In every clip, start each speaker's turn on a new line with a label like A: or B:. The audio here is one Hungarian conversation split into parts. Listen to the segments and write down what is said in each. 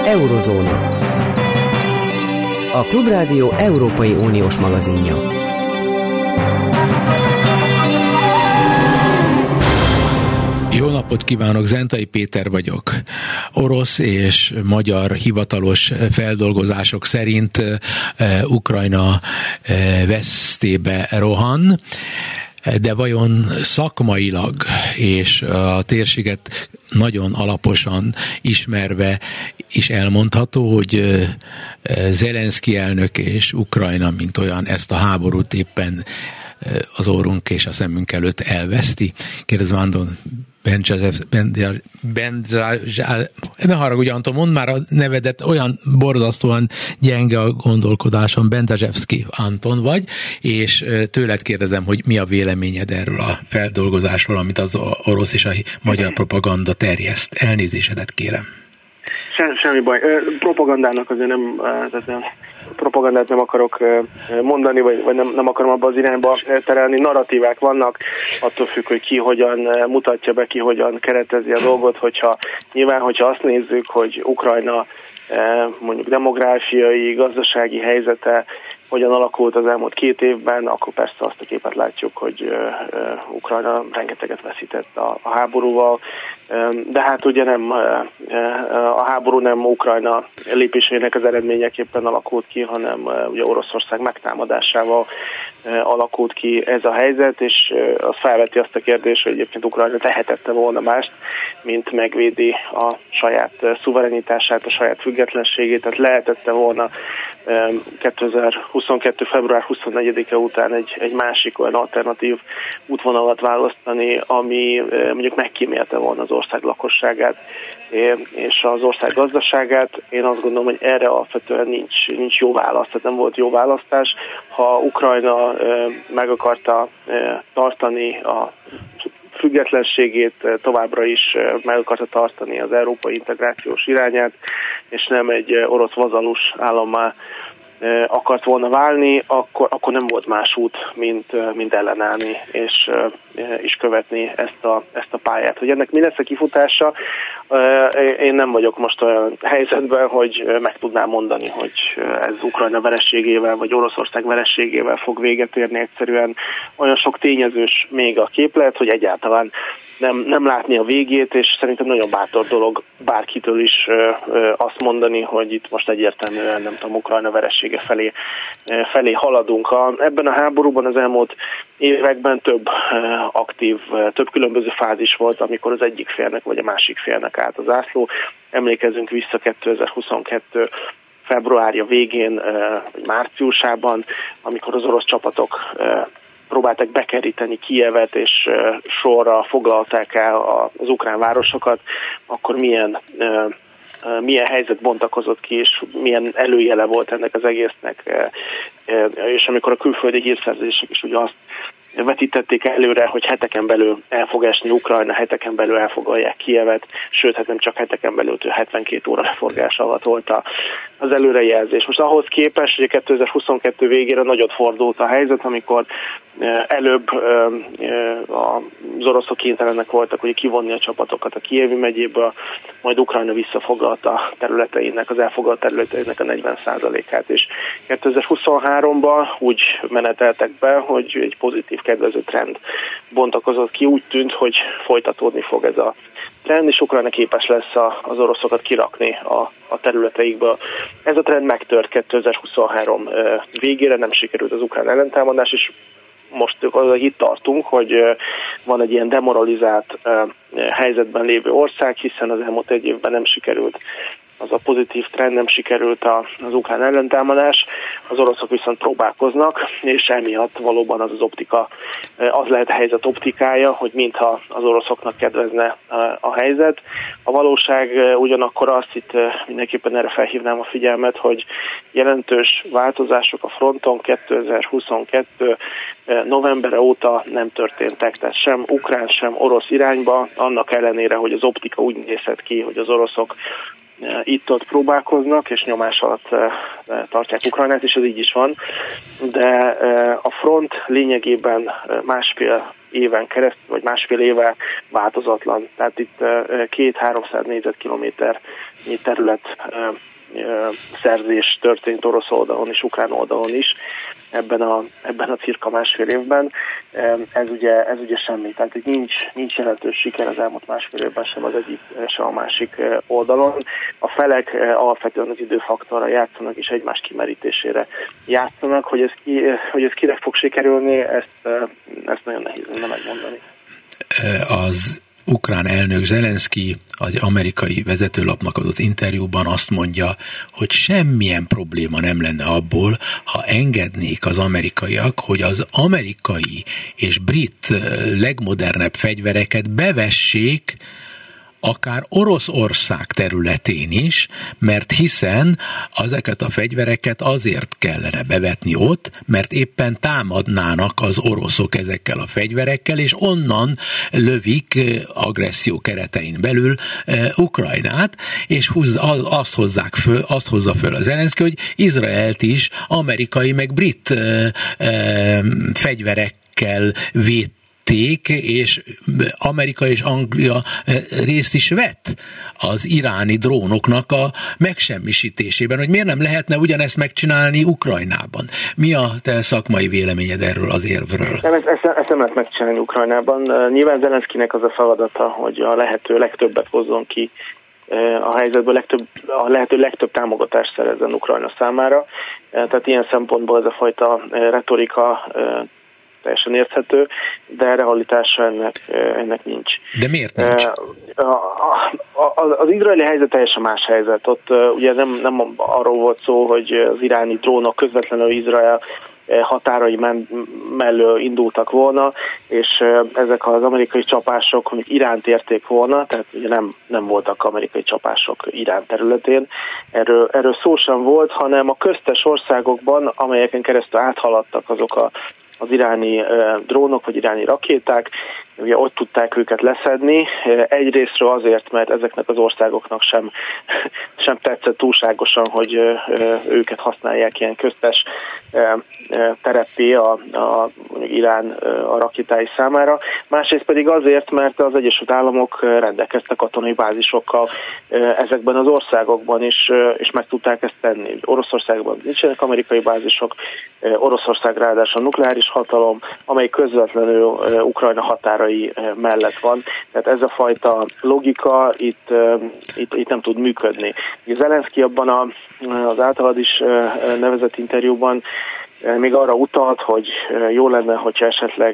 A: Eurozóna. A Klubrádió Európai Uniós magazinja.
B: Jó napot kívánok, Zentai Péter vagyok. Orosz és magyar hivatalos feldolgozások szerint Ukrajna vesztébe rohan, de vajon szakmailag és a térséget nagyon alaposan ismerve is elmondható, hogy Zelenszky elnök és Ukrajna, mint olyan, ezt a háborút éppen az orrunk és a szemünk előtt elveszti? Kérdezem, Anton ne haragudj, Anton, mondd már a nevedet, olyan borzasztóan gyenge a gondolkodásom, Bendazsevszky Anton vagy, és tőled kérdezem, hogy mi a véleményed erről a feldolgozásról, amit az orosz és a magyar propaganda terjeszt. Elnézésedet kérem.
C: Semmi baj. Propagandának azért nem, propagandát nem akarok mondani, vagy nem akarom abba az irányba terelni. Narratívák vannak, attól függ, hogy ki hogyan mutatja be, ki hogyan keretezi a dolgot, hogyha azt nézzük, hogy Ukrajna mondjuk demográfiai, gazdasági helyzete hogyan alakult az elmúlt 2 évben, akkor persze azt a képet látjuk, hogy Ukrajna rengeteget veszített a háborúval, de hát ugye nem a háború nem Ukrajna lépéseinek az eredményeképpen alakult ki, hanem ugye Oroszország megtámadásával alakult ki ez a helyzet, és az felveti azt a kérdést, hogy egyébként Ukrajna tehetette volna mást, mint megvédi a saját szuverenitását, a saját függetlenségét, tehát lehetette volna 2022. február 24-e után egy másik olyan alternatív útvonalat választani, ami mondjuk megkímélte volna az ország lakosságát és az ország gazdaságát. Én azt gondolom, hogy erre alapvetően nincs jó válasz, tehát nem volt jó választás. Ha Ukrajna meg akarta tartani a függetlenségét, továbbra is meg akarta tartani az európai integrációs irányát, és nem egy orosz vazalus állammá akart volna válni, akkor nem volt más út, mint ellenállni és követni ezt a pályát. Hogy ennek mi lesz a kifutása, én nem vagyok most olyan helyzetben, hogy meg tudnám mondani, hogy ez Ukrajna vereségével vagy Oroszország vereségével fog véget érni. Egyszerűen olyan sok tényezős még a képlet, hogy egyáltalán nem látni a végét, és szerintem nagyon bátor dolog bárkitől is azt mondani, hogy itt most egyértelműen nem tudom, Ukrajna veresége felé haladunk. Ebben a háborúban az elmúlt években több különböző fázis volt, amikor az egyik félnek vagy a másik félnek állt az ászló. Emlékezzünk vissza 2022 februárja végén, vagy márciusában, amikor az orosz csapatok próbálták bekeríteni Kijevet, és sorra foglalták el az ukrán városokat, akkor milyen helyzet bontakozott ki, és milyen előjele volt ennek az egésznek. És amikor a külföldi hírszerzések is ugye azt vetítették előre, hogy heteken belül el fog esni Ukrajna, heteken belül elfoglalják Kijevet, sőt, hát nem csak heteken belül, 72 óra leforgás alatt volt az előrejelzés. Most ahhoz képest, hogy 2022 végére nagyot fordult a helyzet, amikor előbb az oroszok kénytelenek voltak ugye kivonni a csapatokat a Kijevi megyéből, majd Ukrajna visszafoglalta területeinek, az elfoglalt területeinek a 40%-át, és 2023-ban úgy meneteltek be, hogy egy pozitív kedvező trend bontakozott ki, úgy tűnt, hogy folytatódni fog ez a trend, és Ukrajna képes lesz az oroszokat kirakni a területeikből. Ez a trend megtört 2023 végére, nem sikerült az ukrán ellentámadás, és most itt tartunk, hogy van egy ilyen demoralizált helyzetben lévő ország, hiszen az elmúlt 1 évben nem sikerült az a pozitív trend, nem sikerült az ukrán ellentámadás, az oroszok viszont próbálkoznak, és emiatt valóban az optika, az lehet a helyzet optikája, hogy mintha az oroszoknak kedvezne a helyzet. A valóság ugyanakkor azt, itt mindenképpen erre felhívnám a figyelmet, hogy jelentős változások a fronton 2022 novembere óta nem történtek, tehát sem ukrán, sem orosz irányba, annak ellenére, hogy az optika úgy nézhet ki, hogy az oroszok itt-ott próbálkoznak, és nyomás alatt tartják Ukrajnát, és ez így is van, de a front lényegében éven keresztül, vagy másfél éve változatlan. Tehát itt 200-300 négyzetkilométernyi terület szerzés történt orosz oldalon és ukrán oldalon is ebben a cirka másfél évben. Ez ugye semmi, tehát itt nincs jelentős siker az elmúlt másfél évben sem az egyik, sem a másik oldalon. A felek alapvetően az időfaktorra játszanak és egymás kimerítésére játszanak, hogy ez kinek fog sikerülni, ezt nagyon nehéz lenne megmondani.
B: Az ukrán elnök Zelenszky az amerikai vezetőlapnak adott interjúban azt mondja, hogy semmilyen probléma nem lenne abból, ha engednék az amerikaiak, hogy az amerikai és brit legmodernebb fegyvereket bevessék akár Oroszország területén is, mert hiszen ezeket a fegyvereket azért kellene bevetni ott, mert éppen támadnának az oroszok ezekkel a fegyverekkel, és onnan lövik agresszió keretein belül Ukrajnát, és azt hozza föl az Zelenszky, hogy Izraelt is amerikai meg brit fegyverekkel véd, és Amerika és Anglia részt is vett az iráni drónoknak a megsemmisítésében, hogy miért nem lehetne ugyanezt megcsinálni Ukrajnában. Mi a te szakmai véleményed erről az érvről?
C: Ezt nem lehet megcsinálni Ukrajnában. Nyilván Zelenszkynek az a feladata, hogy a lehető legtöbbet hozzon ki a helyzetből, a lehető legtöbb támogatást szerezzen Ukrajna számára. Tehát ilyen szempontból ez a fajta retorika teljesen érthető, de realitása ennek nincs.
B: De miért nincs?
C: Az izraeli helyzet teljesen más helyzet. Ott ugye nem arról volt szó, hogy az iráni drónok közvetlenül Izrael határai mellől indultak volna, és ezek az amerikai csapások mondjuk Iránt érték volna, tehát ugye nem voltak amerikai csapások Irán területén. Erről szó sem volt, hanem a köztes országokban, amelyeken keresztül áthaladtak azok az iráni drónok vagy iráni rakéták, ugye ott tudták őket leszedni. Egyrésztről azért, mert ezeknek az országoknak sem tetszett túlságosan, hogy őket használják ilyen köztes tereppé mondjuk Irán a rakétái számára. Másrészt pedig azért, mert az Egyesült Államok rendelkeztek katonai bázisokkal ezekben az országokban is, és meg tudták ezt tenni. Oroszországban nincsenek amerikai bázisok, Oroszország ráadásul nukleáris hatalom, amely közvetlenül Ukrajna határai mellett van. Tehát ez a fajta logika itt nem tud működni. Zelenszky abban az általad is nevezett interjúban még arra utalt, hogy jó lenne, hogyha esetleg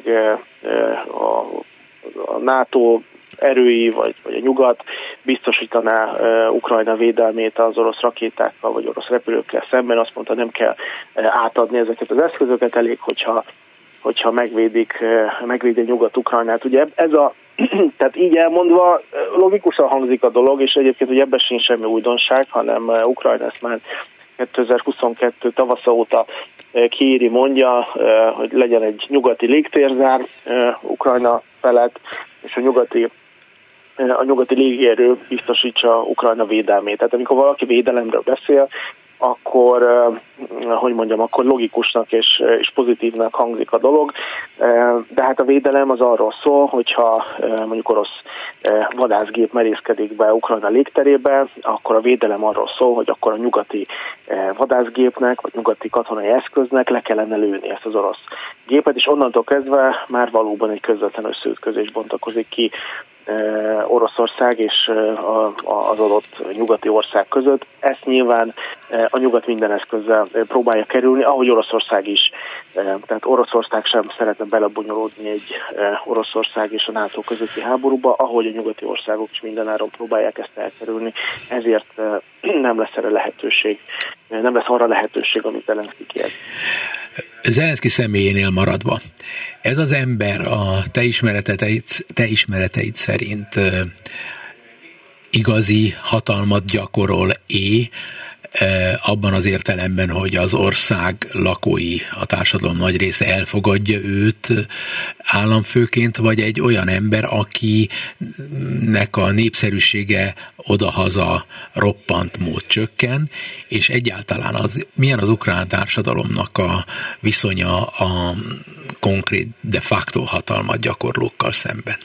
C: a NATO erői, vagy a nyugat biztosítaná Ukrajna védelmét az orosz rakétákkal, vagy orosz repülőkkel szemben. Azt mondta, nem kell átadni ezeket az eszközöket, elég, hogyha megvédi Nyugat-Ukrajnát. Ugye tehát így elmondva logikusan hangzik a dolog, és egyébként, hogy ebben sincs semmi újdonság, hanem Ukrajna ezt már 2022 tavasza óta kiíri, mondja, hogy legyen egy nyugati légtérzár Ukrajna felett, és a nyugati légierő biztosítsa Ukrajna védelmét. Tehát amikor valaki védelemről beszél, akkor, akkor logikusnak és pozitívnak hangzik a dolog, de hát a védelem az arról szól, hogyha mondjuk orosz vadászgép merészkedik be Ukrajna légterébe, akkor a védelem arról szól, hogy akkor a nyugati vadászgépnek, vagy nyugati katonai eszköznek le kellene lőni ezt az orosz gépet, és onnantól kezdve már valóban egy közvetlen összeütközés bontakozik ki Oroszország és az adott nyugati ország között. Ezt nyilván a nyugat minden eszközzel próbálja kerülni, ahogy Oroszország is. Tehát Oroszország sem szeretne belebonyolódni egy Oroszország és a NATO közötti háborúba, ahogy a nyugati országok is mindenáron próbálják ezt elkerülni. Ezért nem lesz arra lehetőség, amit Zelenszky kér.
B: Zelenszky személyénél maradva. Ez az ember a te ismereteid szerint igazi hatalmat gyakorol abban az értelemben, hogy az ország lakói, a társadalom nagy része elfogadja őt államfőként, vagy egy olyan ember, akinek a népszerűsége odahaza roppant mód csökken, és egyáltalán milyen az ukrán társadalomnak a viszonya a konkrét de facto hatalmat gyakorlókkal szemben?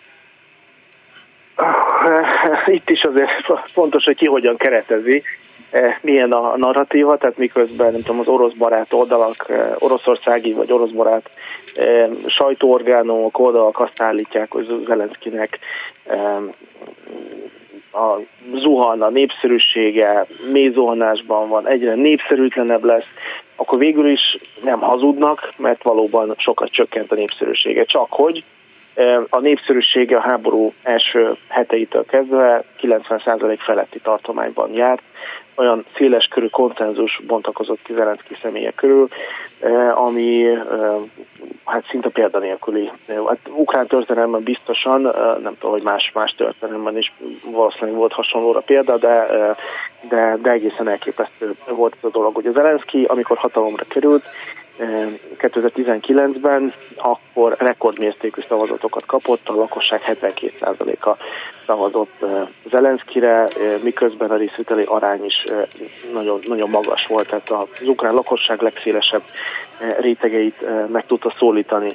C: Itt is azért fontos, hogy ki hogyan keretezi, milyen a narratíva, tehát miközben nem tudom, az orosz barát oldalak, oroszországi vagy orosz barát sajtóorgánumok oldalak azt állítják, hogy Zelenszkinek a zuhan a népszerűsége, mély zuhanásban van, egyre népszerűtlenebb lesz, akkor végül is nem hazudnak, mert valóban sokat csökkent a népszerűsége. Csak hogy a népszerűsége a háború első heteitől kezdve 90% feletti tartományban járt, olyan széles körű konszenzus bontakozott ki Zelenszky személye körül, ami hát szinte példanélküli. Hát ukrán történelemben biztosan, nem tudom, hogy más történelemben is valószínűleg volt hasonlóra példa, de egészen elképesztő volt ez a dolog. Ugye Zelenszky, amikor hatalomra került, 2019-ben akkor rekordmértékű szavazatokat kapott, a lakosság 72%-a szavazott Zelenszkyre, miközben a részvételi arány is nagyon, nagyon magas volt, tehát az ukrán lakosság legszélesebb rétegeit meg tudta szólítani.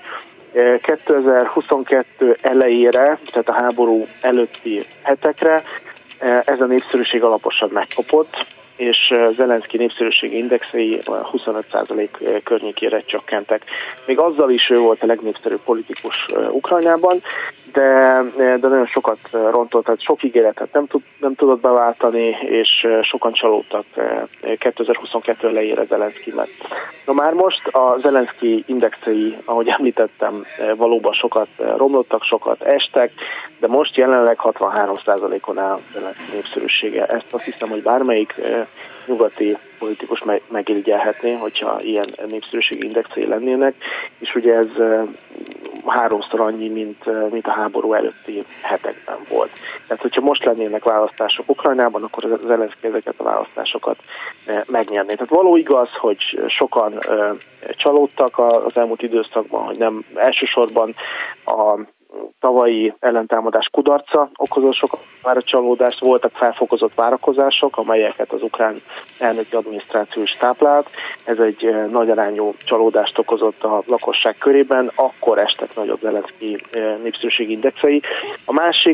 C: 2022 elejére, tehát a háború előtti hetekre ez a népszerűség alaposan megkopott, és Zelenszky népszerűségi indexei 25% környékére csökkentek. Még azzal is ő volt a legnépszerűbb politikus Ukrajnában, de nagyon sokat rontott, tehát sok ígéretet nem tudott beváltani, és sokan csalódtak 2022 elejére Zelenszkyben. Na már most a Zelenszky indexei, ahogy említettem, valóban sokat romlottak, sokat estek, de most jelenleg 63%-on áll Zelenszky népszerűsége. Ezt azt hiszem, hogy bármelyik nyugati politikus megirigyelhetné, hogyha ilyen népszerűségi indexei lennének, és ugye ez 3-szor annyi, mint a háború előtti hetekben volt. Tehát, hogyha most lennének választások Ukrajnában, akkor Zelenszky ezeket a választásokat megnyerné. Tehát való igaz, hogy sokan csalódtak az elmúlt időszakban, hogy nem elsősorban a tavalyi ellentámadás kudarca okozott sokan már a csalódást, voltak felfokozott várakozások, amelyeket az ukrán elnöki adminisztráció is táplált. Ez egy nagy arányú csalódást okozott a lakosság körében, akkor estek nagyobb Zelenszky népszerűségi indexei. A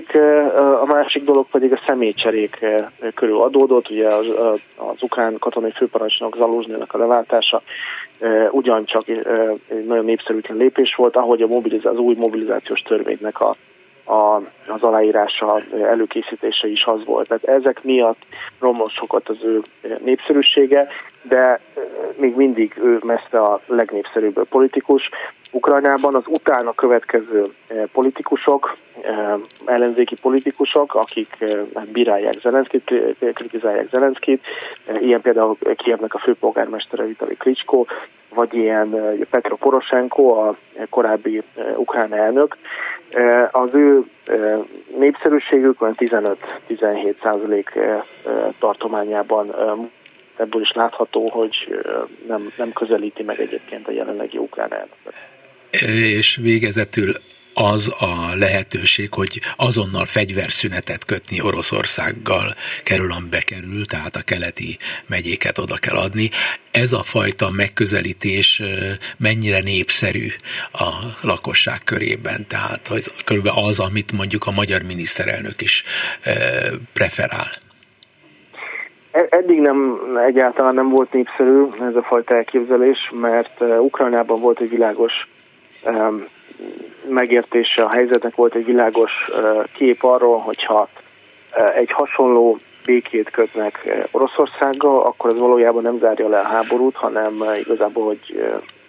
C: másik dolog pedig a személycserék körül adódott, ugye az ukrán katonai főparancsnok Zaluzsnynak a leváltása ugyancsak egy nagyon népszerűtlen lépés volt, ahogy az új mobilizációs törvénynek az aláírása, előkészítése is az volt. Tehát ezek miatt romlott sokat az ő népszerűsége, de még mindig ő messze a legnépszerűbb politikus. Ukrajnában az utána következő politikusok, ellenzéki politikusok, akik bírálják Zelenszkyt, kritizálják Zelenszkyt, ilyen például Kijevnek a főpolgármestere Vitali Klitschko, vagy ilyen Petro Poroshenko, a korábbi ukrán elnök. Az ő népszerűségük olyan 15-17% tartományában, ebből is látható, hogy nem közelíti meg egyébként a jelenlegi ukrán elnököt.
B: És végezetül az a lehetőség, hogy azonnal fegyverszünetet kötni Oroszországgal kerül, amibe kerül, tehát a keleti megyéket oda kell adni. Ez a fajta megközelítés mennyire népszerű a lakosság körében, tehát körülbelül az, amit mondjuk a magyar miniszterelnök is preferál.
C: Eddig egyáltalán nem volt népszerű ez a fajta elképzelés, mert Ukrajnában volt egy világos megértése a helyzetnek, volt egy világos kép arról, hogyha egy hasonló békét kötnek Oroszországgal, akkor ez valójában nem zárja le a háborút, hanem igazából, hogy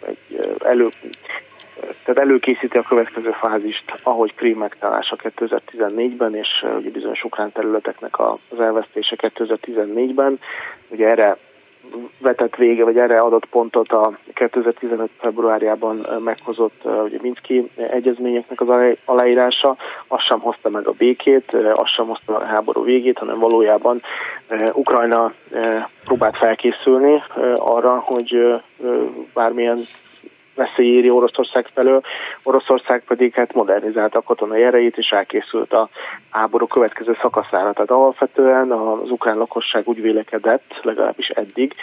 C: előkészíti a következő fázist, ahogy Krím megtalálása 2014-ben, és ugye bizonyos ukrán területeknek az elvesztése 2014-ben. Ugye erre vetett vége, vagy erre adott pontot a 2015. februárjában meghozott ugye Minszki egyezményeknek az aláírása. Az sem hozta meg a békét, az sem hozta meg a háború végét, hanem valójában Ukrajna próbált felkészülni arra, hogy bármilyen veszély éri Oroszország felől, Oroszország pedig hát modernizálta a katonai erejét, és elkészült a háború következő szakaszára. Tehát alapvetően az ukrán lakosság úgy vélekedett, legalábbis eddig,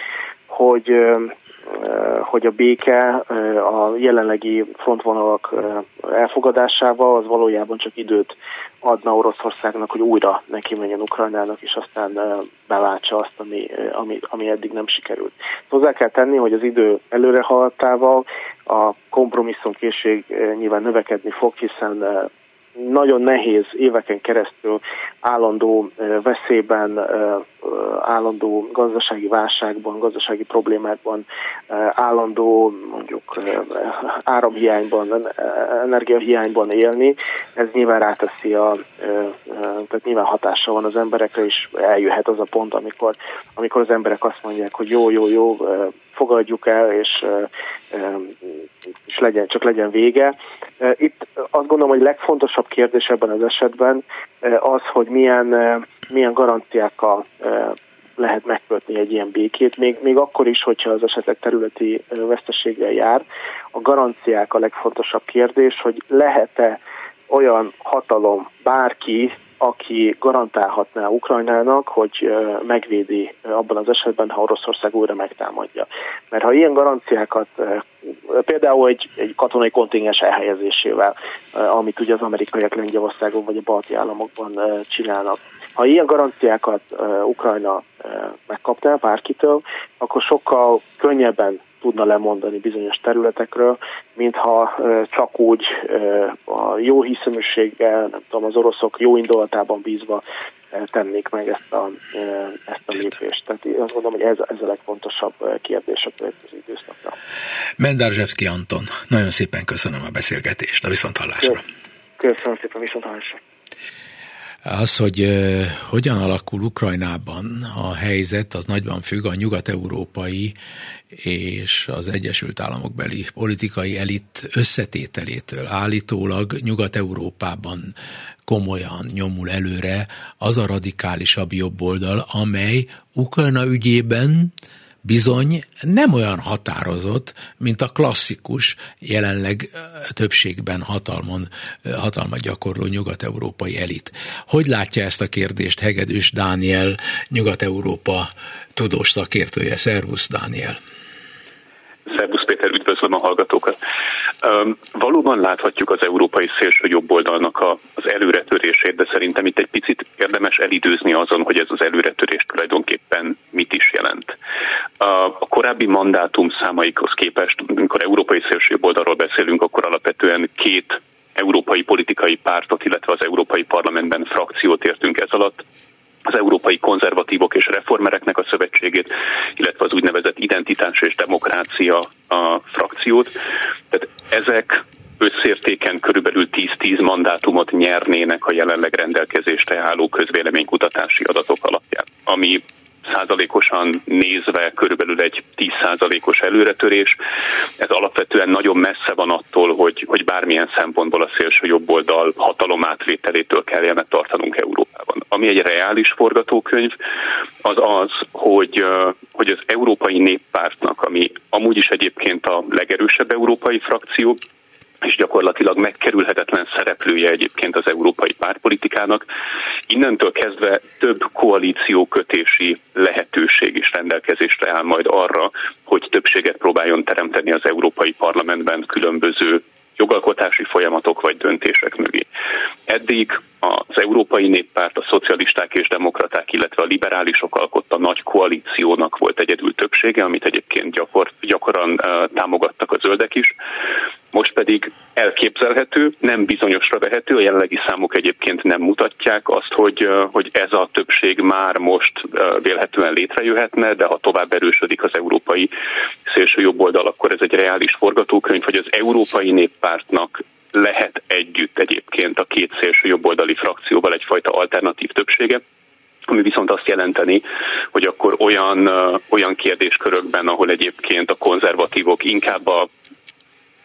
C: hogy a béke a jelenlegi frontvonalak elfogadásával az valójában csak időt adna Oroszországnak, hogy újra neki menjen Ukrajnának, és aztán beváltsa azt, ami eddig nem sikerült. Hozzá kell tenni, hogy az idő előre haladtával a kompromisszumkészség nyilván növekedni fog, hiszen nagyon nehéz éveken keresztül állandó veszélyben, állandó gazdasági válságban, gazdasági problémákban, állandó mondjuk áramhiányban, energiahiányban élni. Ez nyilván ráteszi, tehát nyilván hatással van az emberekre, és eljöhet az a pont, amikor az emberek azt mondják, hogy jó, fogadjuk el, és csak legyen vége. Itt azt gondolom, hogy legfontosabb kérdés ebben az esetben az, hogy milyen garanciákkal lehet megkötni egy ilyen békét, még akkor is, hogyha az esetleg területi veszteséggel jár. A garanciák a legfontosabb kérdés, hogy lehet-e olyan hatalom, bárki, aki garantálhatná Ukrajnának, hogy megvédi abban az esetben, ha Oroszország újra megtámadja. Mert ha ilyen garanciákat, például egy katonai kontingens elhelyezésével, amit ugye az amerikaiak Lengyelországon vagy a balti államokban csinálnak, ha ilyen garanciákat Ukrajna megkapná bárkitől, akkor sokkal könnyebben tudna lemondani bizonyos területekről, mintha csak úgy a jó hiszeműséggel, nem tudom, az oroszok jó indulatában bízva tennék meg ezt a lépést. Tehát én azt gondolom, hogy ez a legfontosabb kérdés a következő időszakra.
B: Menderzsevszky Anton, nagyon szépen köszönöm a beszélgetést, a viszonthallásra.
C: Köszönöm szépen, viszonthallásra.
B: Az, hogy hogyan alakul Ukrajnában a helyzet, az nagyban függ a nyugat-európai és az Egyesült Államokbeli politikai elit összetételétől. Állítólag Nyugat-Európában komolyan nyomul előre az a radikálisabb jobboldal, amely Ukrajna ügyében bizony nem olyan határozott, mint a klasszikus, jelenleg többségben hatalmat gyakorló nyugat-európai elit. Hogy látja ezt a kérdést Hegedűs Dániel, Nyugat-Európa tudós szakértője? Szervusz, Dániel!
D: Szervusz Péter, üdvözlöm a hallgatókat! Valóban láthatjuk az európai szélső jobboldalnak az előretörését, de szerintem itt egy picit érdemes elidőzni azon, hogy ez az előretörés tulajdonképpen mit is jelent. A korábbi mandátum számaikhoz képest, amikor európai szélső jobboldalról beszélünk, akkor alapvetően két európai politikai pártot, illetve az Európai Parlamentben frakciót értünk ez alatt. Az európai konzervatívok és reformereknek a szövetségét, illetve az úgynevezett identitás és demokrácia a frakciót. Tehát ezek összértéken körülbelül 10-10 mandátumot nyernének a jelenleg rendelkezésre álló közvéleménykutatási adatok alapján, ami százalékosan nézve körülbelül egy 10%-os előretörés. Ez alapvetően nagyon messze van attól, hogy bármilyen szempontból a szélső jobboldal hatalomátvételétől kellene tartanunk Európában. Ami egy reális forgatókönyv, az, hogy az Európai Néppártnak, ami amúgy is egyébként a legerősebb európai frakció, és gyakorlatilag megkerülhetetlen szereplője egyébként az európai pártpolitikának. Innentől kezdve több koalíciókötési lehetőség is rendelkezésre áll majd arra, hogy többséget próbáljon teremteni az Európai Parlamentben különböző jogalkotási folyamatok vagy döntések mögé. Eddig az Európai Néppárt, a szocialisták és demokraták, illetve a liberálisok alkotta nagy koalíciónak volt egyedül többsége, amit egyébként gyakran támogattak a zöldek is. Most pedig elképzelhető, nem bizonyosra vehető, a jelenlegi számok egyébként nem mutatják azt, hogy ez a többség már most vélhetően létrejöhetne, de ha tovább erősödik az európai szélső jobboldal, akkor ez egy reális forgatókönyv, hogy az Európai Néppártnak lehet együtt egyébként a két szélső jobboldali frakcióval egyfajta alternatív többsége, ami viszont azt jelenteni, hogy akkor olyan kérdéskörökben, ahol egyébként a konzervatívok inkább a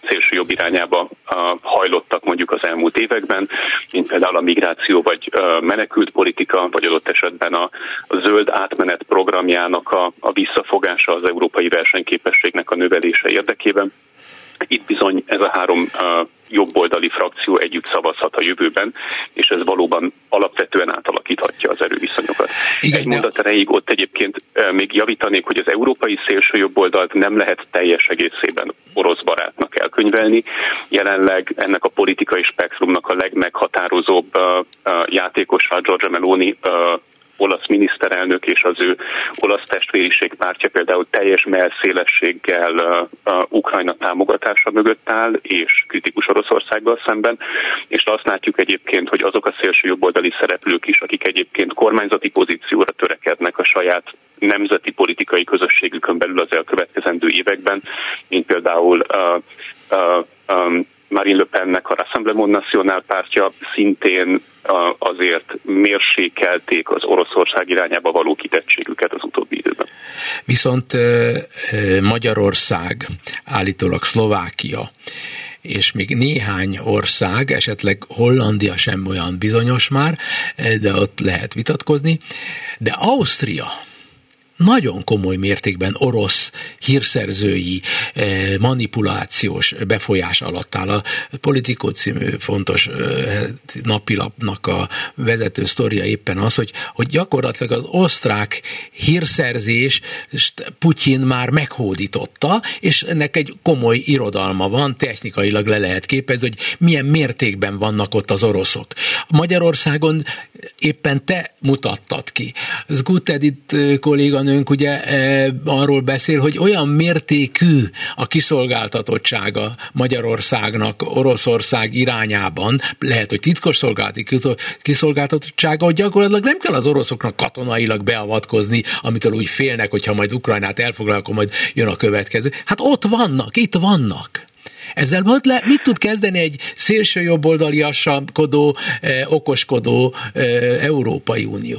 D: szélső jobb irányába hajlottak mondjuk az elmúlt években, mint például a migráció vagy menekült politika, vagy adott esetben a zöld átmenet programjának a visszafogása az európai versenyképességnek a növelése érdekében. Itt bizony ez a három jobboldali frakció együtt szavazhat a jövőben, és ez valóban alapvetően átalakíthatja az erőviszonyokat. Igen, egy mondat erejéig ott egyébként még javítanék, hogy az európai szélső jobboldalt nem lehet teljes egészében orosz barátnak elkönyvelni. Jelenleg ennek a politikai spektrumnak a legmeghatározóbb játékosa Giorgia Meloni, olasz miniszterelnök, és az ő olasz testvériség pártja például teljes mellszélességgel Ukrajna támogatása mögött áll, és kritikus Oroszországgal szemben, és azt látjuk egyébként, hogy azok a szélső jobboldali szereplők is, akik egyébként kormányzati pozícióra törekednek a saját nemzeti politikai közösségükön belül az elkövetkezendő években, mint például Marine Le Pennek a Rassemblement National pártja, szintén azért mérsékelték az Oroszország irányába való kitettségüket az utóbbi időben.
B: Viszont Magyarország, állítólag Szlovákia, és még néhány ország, esetleg Hollandia sem olyan bizonyos már, de ott lehet vitatkozni, de Ausztria nagyon komoly mértékben orosz hírszerzői manipulációs befolyás alatt áll. A Politico című fontos napilapnak a vezető sztoria éppen az, hogy gyakorlatilag az osztrák hírszerzés Putyin már meghódította, és ennek egy komoly irodalma van, technikailag le lehet képezni, hogy milyen mértékben vannak ott az oroszok. Magyarországon éppen te mutattad ki. Zgut Edith kolléganőnk ugye arról beszél, hogy olyan mértékű a kiszolgáltatottsága Magyarországnak Oroszország irányában, lehet, hogy titkosszolgálati kiszolgáltatottsága, hogy gyakorlatilag nem kell az oroszoknak katonailag beavatkozni, amitől úgy félnek, hogyha majd Ukrajnát elfoglal, akkor majd jön a következő. Hát ott vannak, itt vannak. Ezzel mit tud kezdeni egy szélső jobboldaliaskodó, okoskodó Európai Unió?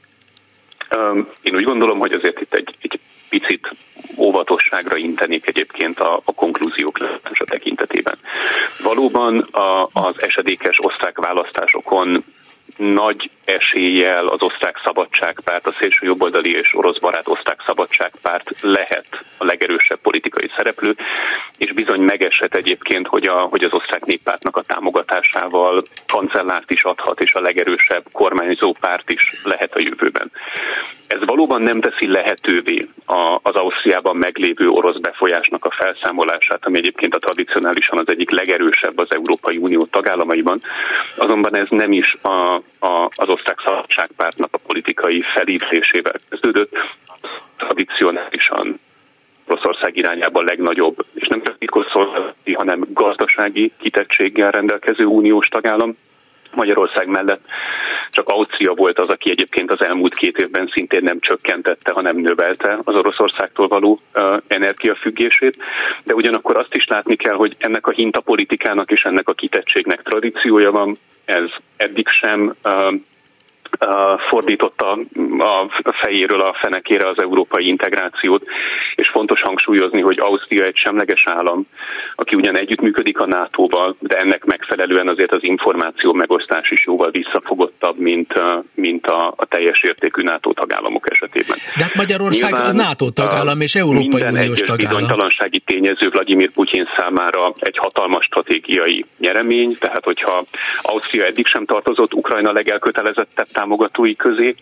D: Én úgy gondolom, hogy azért itt egy picit óvatosságra intenék egyébként a konklúziók lezárása tekintetében. Valóban az esedékes osztrák választásokon nagy eséllyel az osztrák szabadságpárt, a szélső jobboldali és orosz barát osztrák szabadságpárt lehet a legerősebb politikai szereplő, és bizony megesett egyébként, hogy az osztrák néppártnak a támogatásával kancellárt is adhat, és a legerősebb kormányzó párt is lehet a jövőben. Ez valóban nem teszi lehetővé az Ausztriában meglévő orosz befolyásnak a felszámolását, ami egyébként a tradicionálisan az egyik legerősebb az Európai Unió tagállamaiban, azonban ez nem is az osztrák szabadságpártnak a politikai felépülésével kezdődött, tradicionálisan Oroszország irányában legnagyobb, és nem csak titkosszolgálati, hanem gazdasági kitettséggel rendelkező uniós tagállam. Magyarország mellett csak Ausztria volt az, aki egyébként az elmúlt 2 évben szintén nem csökkentette, hanem növelte az Oroszországtól való energiafüggését, de ugyanakkor azt is látni kell, hogy ennek a hintapolitikának és ennek a kitettségnek tradíciója van, ez eddig sem fordította a fejéről a fenekére az európai integrációt, és fontos hangsúlyozni, hogy Ausztria egy semleges állam, aki ugyan együttműködik a NATO-val, de ennek megfelelően azért az információ megosztás is jóval visszafogottabb, mint a teljes értékű NATO tagállamok esetében.
B: De hát Magyarország nyilván NATO tagállam és Európai Uniós tagállam. Minden
D: bizonytalansági tényező Vladimir Putyin számára egy hatalmas stratégiai nyeremény, tehát hogyha Ausztria eddig sem tartozott Ukrajna legelkötelezettebb támogatói közé,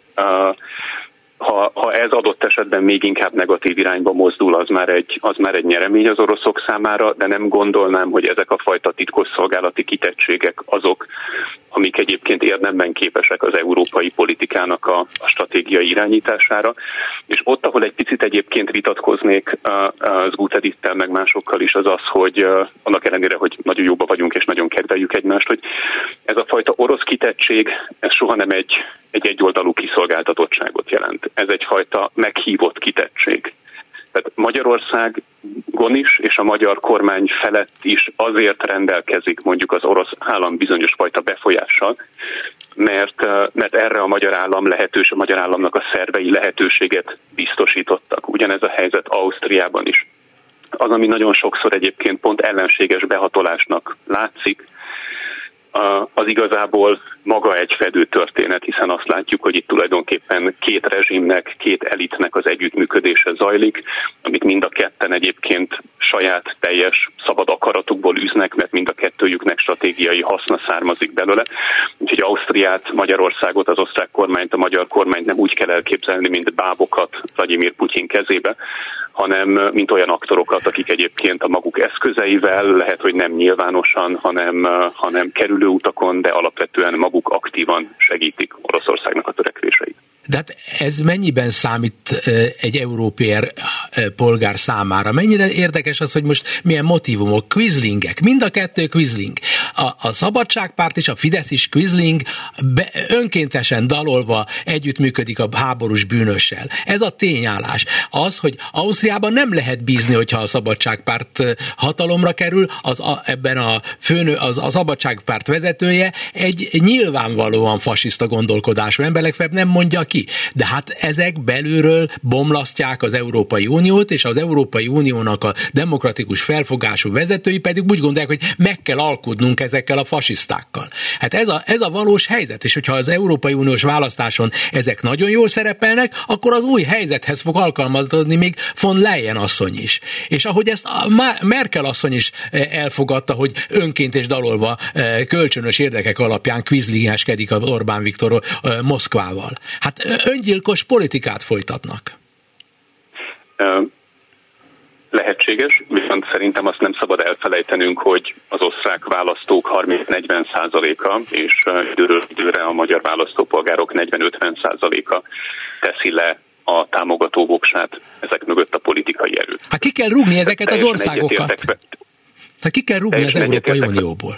D: ha ez adott esetben még inkább negatív irányba mozdul, az már egy nyeremény az oroszok számára, de nem gondolnám, hogy ezek a fajta titkosszolgálati kitettségek azok, amik egyébként érdemben képesek az európai politikának a stratégiai irányítására. És ott, ahol egy picit egyébként vitatkoznék Zgut Edittel meg másokkal is, az az, hogy annak ellenére, hogy nagyon jóba vagyunk és nagyon kedveljük egymást, hogy ez a fajta orosz kitettség, ez soha nem egy egyoldalú kiszolgáltatottságot jelent. Ez egyfajta meghívott kitettség. Tehát Magyarországon is, és a magyar kormány felett is azért rendelkezik mondjuk az orosz állam bizonyos fajta befolyással, mert erre a magyar államnak a szervei lehetőséget biztosítottak. Ugyanez a helyzet Ausztriában is. az, ami nagyon sokszor egyébként pont ellenséges behatolásnak látszik, az igazából maga egy fedő történet, hiszen azt látjuk, hogy itt tulajdonképpen két rezsimnek, két elitnek az együttműködése zajlik, amit mind a ketten egyébként saját teljes szabad akaratukból üznek, mert mind a kettőjüknek stratégiai haszna származik belőle. Úgyhogy Ausztriát, Magyarországot, az osztrák kormányt, a magyar kormányt nem úgy kell elképzelni, mint bábokat Vladimir Putyin kezébe, hanem mint olyan aktorokat, akik egyébként a maguk eszközeivel, lehet, hogy nem nyilvánosan, hanem kerülő utakon, de alapvetően maguk aktívan segítik Oroszországnak a törekvéseit.
B: De hát ez mennyiben számít egy európai polgár számára? Mennyire érdekes az, hogy most milyen motívumok, quizlingek, mind a kettő quizling. A Szabadságpárt és a Fidesz is quizling, önkéntesen dalolva együttműködik a háborús bűnössel. Ez a tényállás. Az, hogy Ausztriában nem lehet bízni, hogyha a Szabadságpárt hatalomra kerül, ebben a Szabadságpárt vezetője egy nyilvánvalóan fasiszta gondolkodású ember, legfeljebb nem mondja ki. De hát ezek belülről bomlasztják az Európai Uniót, és az Európai Uniónak a demokratikus felfogású vezetői pedig úgy gondolják, hogy meg kell alkudnunk ezekkel a fasisztákkal. Hát ez a valós helyzet, és hogyha az Európai Uniós választáson ezek nagyon jól szerepelnek, akkor az új helyzethez fog alkalmazkodni még von Leyen asszony is. És ahogy ezt Merkel asszony is elfogadta, hogy önként és dalolva kölcsönös érdekek alapján quizlingeskedik az Orbán Viktor Moszkvával. Hát öngyilkos politikát folytatnak.
D: Lehetséges, viszont szerintem azt nem szabad elfelejtenünk, hogy az osztrák választók 30-40%-a, és időről időre a magyar választópolgárok 40-50%-a teszi le a támogató voksát ezek mögött a politikai erőt.
B: Hát ki kell rúgni ezeket az országokat? Hát ki kell rúgni az Európai Unióból?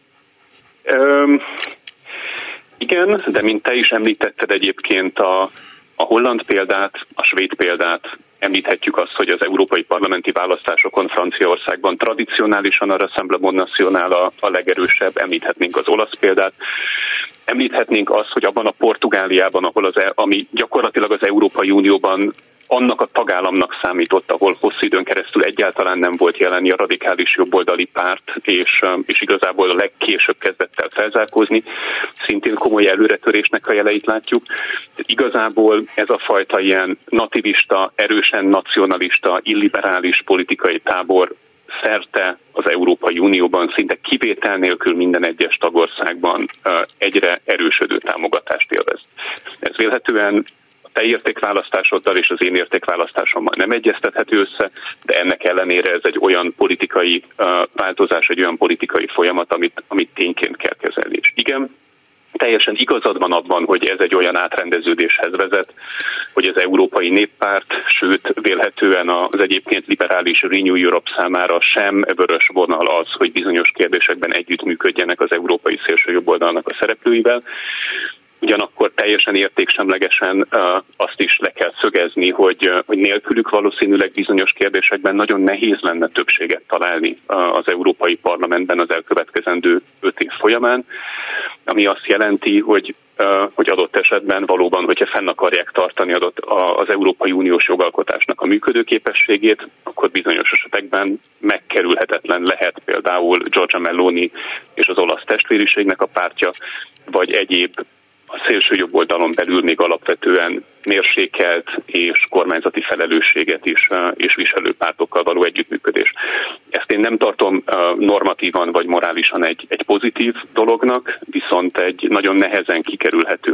D: Igen, de mint te is említetted egyébként a holland példát, a svéd példát, említhetjük azt, hogy az európai parlamenti választásokon Franciaországban tradicionálisan a Rassemblement National a legerősebb, említhetnénk az olasz példát, említhetnénk azt, hogy abban a Portugáliában, ami gyakorlatilag az Európai Unióban annak a tagállamnak számított, ahol hosszú időn keresztül egyáltalán nem volt jelen a radikális jobboldali párt, és igazából a legkésőbb kezdett el felzárkózni, szintén komoly előretörésnek a jeleit látjuk. Igazából ez a fajta ilyen nativista, erősen nacionalista, illiberális politikai tábor szerte az Európai Unióban szinte kivétel nélkül minden egyes tagországban egyre erősödő támogatást élvez. Ez vélhetően te értékválasztásoddal és az én értékválasztásommal nem egyeztethető össze, de ennek ellenére ez egy olyan politikai változás, egy olyan politikai folyamat, amit tényként kell kezelni. És igen, teljesen igazad van abban, hogy ez egy olyan átrendeződéshez vezet, hogy az Európai Néppárt, sőt vélhetően az egyébként liberális Renew Europe számára sem vörös vonal az, hogy bizonyos kérdésekben együttműködjenek az európai szélsőjobboldalnak a szereplőivel. Ugyanakkor teljesen értéksemlegesen azt is le kell szögezni, hogy nélkülük valószínűleg bizonyos kérdésekben nagyon nehéz lenne többséget találni az Európai Parlamentben az elkövetkezendő 5 év folyamán, ami azt jelenti, hogy adott esetben valóban, hogyha fenn akarják tartani az Európai Uniós jogalkotásnak a működőképességét, akkor bizonyos esetekben megkerülhetetlen lehet például Giorgia Meloni és az olasz testvériségnek a pártja, vagy egyéb a szélső jobb oldalon belül még alapvetően mérsékelt és kormányzati felelősséget is és viselő pártokkal való együttműködés. Ezt én nem tartom normatívan vagy morálisan egy pozitív dolognak, viszont egy nagyon nehezen kikerülhető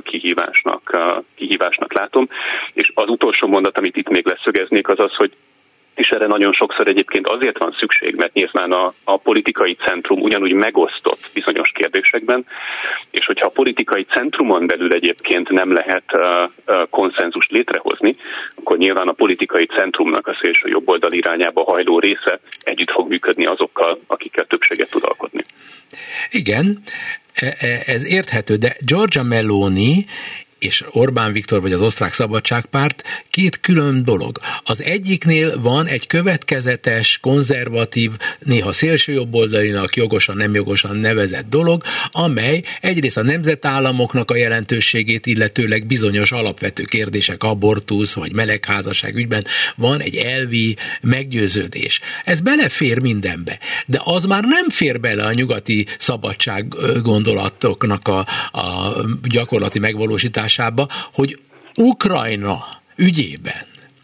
D: kihívásnak látom. És az utolsó mondat, amit itt még leszögeznék, az az, hogy és erre nagyon sokszor egyébként azért van szükség, mert nyilván a politikai centrum ugyanúgy megosztott bizonyos kérdésekben, és hogyha a politikai centrumon belül egyébként nem lehet konszenzust létrehozni, akkor nyilván a politikai centrumnak a szélső jobboldal irányába hajló része együtt fog működni azokkal, akikkel többséget tud alkotni.
B: Igen, ez érthető, de Giorgia Meloni és Orbán Viktor vagy az Osztrák Szabadságpárt két külön dolog. Az egyiknél van egy következetes, konzervatív, néha szélsőjobboldalinak jogosan, nem jogosan nevezett dolog, amely egyrészt a nemzetállamoknak a jelentőségét, illetőleg bizonyos alapvető kérdések, abortusz vagy melegházasság ügyben van egy elvi meggyőződés. Ez belefér mindenbe, de az már nem fér bele a nyugati szabadság gondolatoknak a gyakorlati megvalósításába, hogy Ukrajna ügyében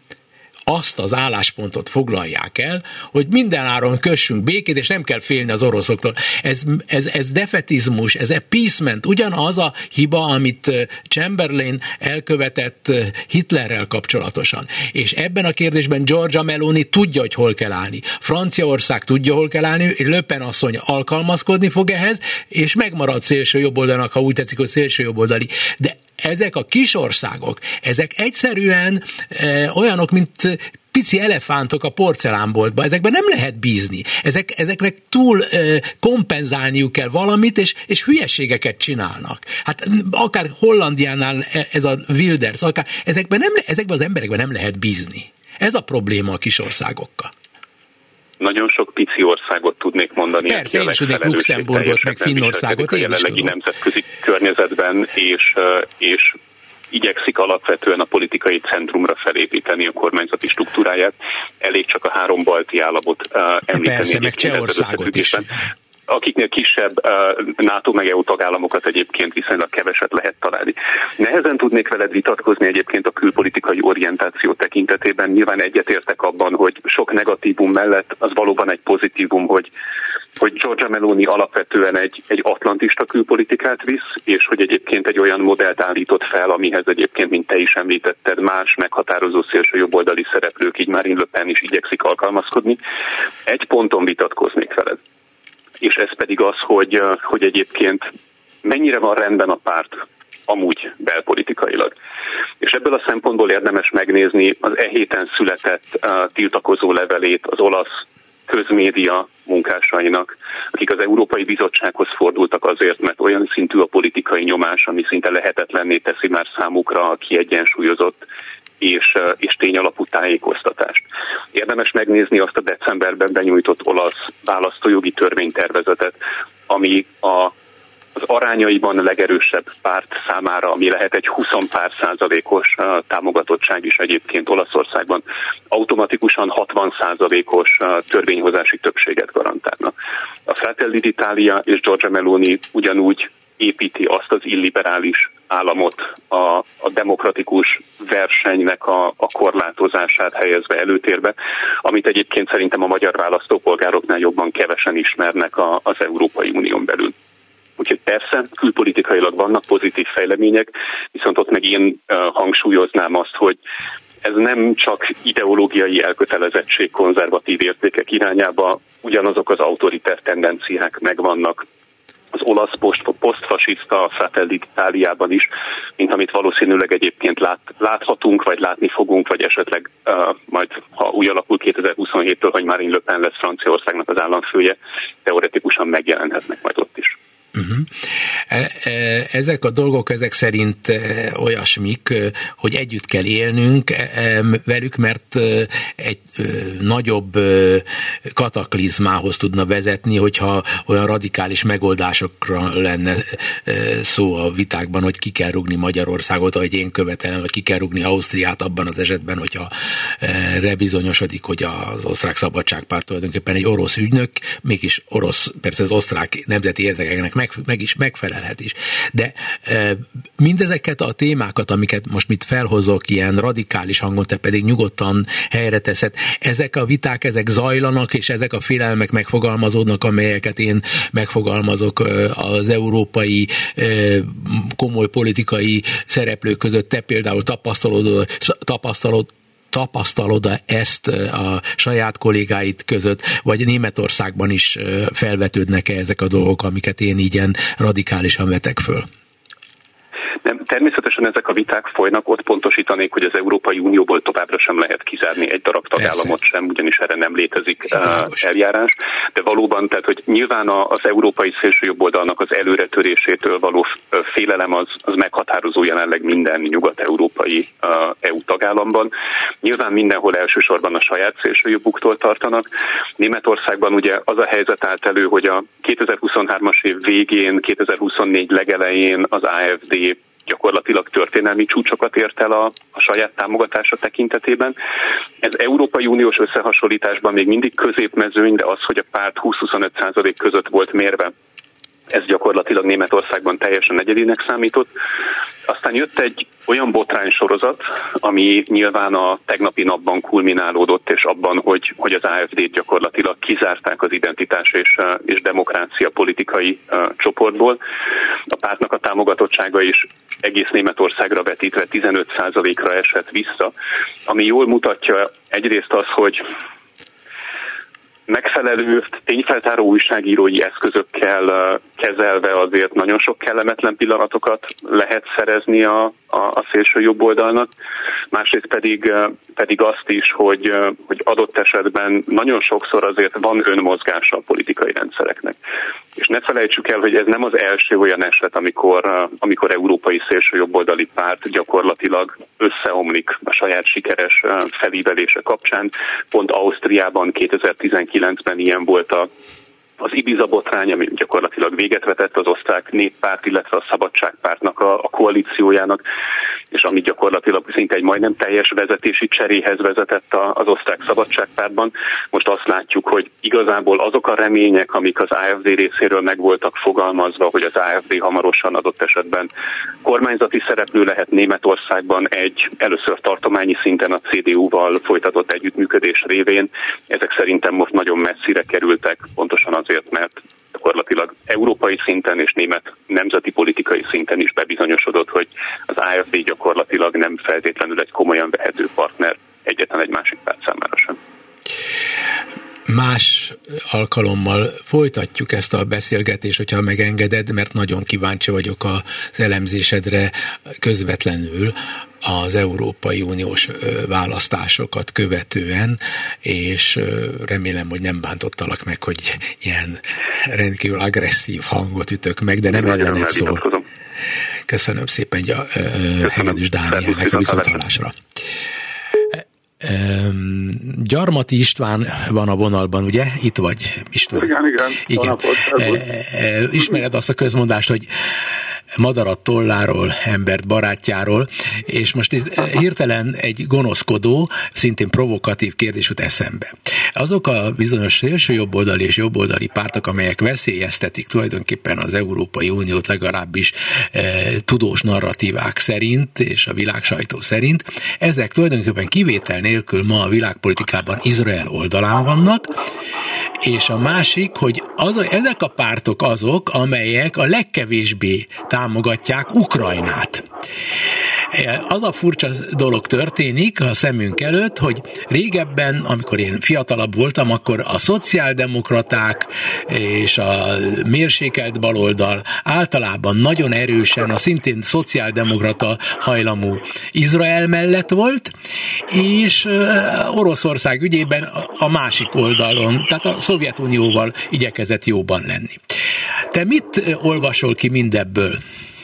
B: azt az álláspontot foglalják el, hogy mindenáron kössünk békét, és nem kell félni az oroszoktól. Ez defetizmus, ez appeasement, ugyanaz a hiba, amit Chamberlain elkövetett Hitlerrel kapcsolatosan. És ebben a kérdésben Giorgia Meloni tudja, hogy hol kell állni. Franciaország tudja, hol kell állni, Le Pen asszony alkalmazkodni fog ehhez, és megmarad szélső jobboldalnak, ha úgy tetszik, hogy szélső jobboldali. De ezek a kis országok, ezek egyszerűen olyanok, mint pici elefántok a porcelánboltban, ezekben nem lehet bízni. Ezeknek túl kompenzálniuk kell valamit, és hülyeségeket csinálnak. Hát akár Hollandiánál ez a Wilders, akár ezekben az emberekben nem lehet bízni. Ez a probléma a kis országokkal.
D: Nagyon sok pici országot tudnék mondani.
B: Persze, én is tudnék Luxemburgot, meg Finnországot.
D: A jelenlegi nemzetközi környezetben, és igyekszik alapvetően a politikai centrumra felépíteni a kormányzati struktúráját. Elég csak a 3 balti államot említeni.
B: Persze, meg Csehországot is.
D: Akiknél kisebb NATO meg EU tagállamokat egyébként viszonylag keveset lehet találni. Nehezen tudnék veled vitatkozni egyébként a külpolitikai orientáció tekintetében. Nyilván egyetértek abban, hogy sok negatívum mellett az valóban egy pozitívum, hogy Giorgia Meloni alapvetően egy atlantista külpolitikát visz, és hogy egyébként egy olyan modellt állított fel, amihez egyébként, mint te is említetted, más meghatározó szélsőjobboldali szereplők, így Marine Le Pen is igyekszik alkalmazkodni. Egy ponton vitatkoznék veled. És ez pedig az, hogy egyébként mennyire van rendben a párt amúgy belpolitikailag. És ebből a szempontból érdemes megnézni az héten született tiltakozó levelét az olasz közmédia munkásainak, akik az Európai Bizottsághoz fordultak azért, mert olyan szintű a politikai nyomás, ami szinte lehetetlenné teszi már számukra a kiegyensúlyozott és tényalapú tájékoztatást. Érdemes megnézni azt a decemberben benyújtott olasz választójogi törvénytervezetet, ami az arányaiban legerősebb párt számára, ami lehet egy 20% támogatottság is egyébként Olaszországban, automatikusan 60%-os törvényhozási többséget garantálna. A Fratelli d'Italia és Giorgia Meloni ugyanúgy építi azt az illiberális államot, a demokratikus versenynek a korlátozását helyezve előtérbe, amit egyébként szerintem a magyar választópolgároknál jobban kevesen ismernek az Európai Unión belül. Úgyhogy persze, külpolitikailag vannak pozitív fejlemények, viszont ott meg én hangsúlyoznám azt, hogy ez nem csak ideológiai elkötelezettség konzervatív értékek irányába, ugyanazok az autoriter tendenciák megvannak az olasz posztfasiszta Fratelli d'Italiában is, mint amit valószínűleg egyébként láthatunk, vagy látni fogunk, vagy esetleg majd, ha úgy alakul 2027-től, hogy Marine Le Pen lesz Franciaországnak az államfője, teoretikusan megjelenhetnek majd ott is.
B: Ezek a dolgok ezek szerint olyasmik, hogy együtt kell élnünk velük, mert egy nagyobb kataklizmához tudna vezetni, hogyha olyan radikális megoldásokra lenne szó a vitákban, hogy ki kell rúgni Magyarországot, ahogy én követelem, vagy ki kell rúgni Ausztriát abban az esetben, hogyha rebizonyosodik, hogy az Osztrák Szabadságpárt tulajdonképpen egy orosz ügynök, mégis orosz, persze az osztrák nemzeti érdekeknek megfelelhet is. De mindezeket a témákat, amiket most mit felhozok ilyen radikális hangon, te pedig nyugodtan helyre teszed, ezek a viták, ezek zajlanak, és ezek a félelmek megfogalmazódnak, amelyeket én megfogalmazok az európai komoly politikai szereplők között. Te például tapasztalod ezt a saját kollégáid között, vagy Németországban is felvetődnek-e ezek a dolgok, amiket én így ilyen radikálisan vetek föl?
D: Nem, természetesen ezek a viták folynak, ott pontosítanék, hogy az Európai Unióból továbbra sem lehet kizárni egy darab tagállamot sem, ugyanis erre nem létezik eljárás, de valóban, tehát hogy nyilván az európai szélsőjobboldalnak az előretörésétől való félelem az meghatározó jelenleg minden nyugat-európai EU tagállamban. Nyilván mindenhol elsősorban a saját szélsőjobbuktól tartanak. Németországban ugye az a helyzet állt elő, hogy a 2023-as év végén, 2024 legelején az AfD gyakorlatilag történelmi csúcsokat ért el a saját támogatása tekintetében. Ez Európai Uniós összehasonlításban még mindig középmezőny, de az, hogy a párt 20-25% között volt mérve, ez gyakorlatilag Németországban teljesen egyedinek számított. Aztán jött egy olyan botránysorozat, ami nyilván a tegnapi napban kulminálódott, és abban, hogy az AfD-t gyakorlatilag kizárták az identitás és demokrácia politikai csoportból. A pártnak a támogatottsága is egész Németországra vetítve 15%-ra esett vissza, ami jól mutatja egyrészt az, hogy megfelelő tényfeltáró újságírói eszközökkel kezelve azért nagyon sok kellemetlen pillanatokat lehet szerezni a szélső jobb oldalnak. Másrészt pedig azt is, hogy adott esetben nagyon sokszor azért van önmozgása a politikai rendszereknek. És ne felejtsük el, hogy ez nem az első olyan eset, amikor európai szélsőjobboldali párt gyakorlatilag összeomlik a saját sikeres felívelése kapcsán. Pont Ausztriában 2019-ben ilyen volt az Ibiza botrány, ami gyakorlatilag véget vetett az osztrák néppárt, illetve a Szabadságpártnak a koalíciójának, és ami gyakorlatilag szinte egy majdnem teljes vezetési cseréhez vezetett az osztrák Szabadságpártban. Most azt látjuk, hogy igazából azok a remények, amik az AfD részéről meg voltak fogalmazva, hogy az AfD hamarosan adott esetben kormányzati szereplő lehet Németországban először tartományi szinten a CDU-val folytatott együttműködés révén, ezek szerintem most nagyon messzire kerültek, pontosan azért, mert gyakorlatilag európai szinten és német nemzeti politikai szinten is bebizonyosodott, hogy az AfD gyakorlatilag nem feltétlenül egy komolyan vehető partner egyetlen egy másik párt számára sem.
B: Más alkalommal folytatjuk ezt a beszélgetést, hogyha megengeded, mert nagyon kíváncsi vagyok az elemzésedre közvetlenül az Európai Uniós választásokat követően, és remélem, hogy nem bántottalak meg, hogy ilyen rendkívül agresszív hangot ütök meg, de nem ellened szól. Köszönöm szépen Hegedűs Dánielnek a viszonthallásra. Gyarmati István van a vonalban, ugye? Itt vagy, István. Igen. Ismered azt a közmondást, hogy madarat tolláról, embert barátjáról, és most hirtelen egy gonoszkodó, szintén provokatív kérdés jut eszembe. Azok a bizonyos szélsőjobboldali és jobboldali pártok, amelyek veszélyeztetik tulajdonképpen az Európai Uniót, legalábbis tudós narratívák szerint, és a világsajtó szerint, ezek tulajdonképpen kivétel nélkül ma a világpolitikában Izrael oldalán vannak, és a másik, hogy ezek a pártok azok, amelyek a legkevésbé támogatják Ukrajnát. Az a furcsa dolog történik a szemünk előtt, hogy régebben, amikor én fiatalabb voltam, akkor a szociáldemokraták és a mérsékelt baloldal általában nagyon erősen a szintén szociáldemokrata hajlamú Izrael mellett volt, és Oroszország ügyében a másik oldalon, tehát a Szovjetunióval igyekezett jóban lenni. Te mit olvasol ki mindebből?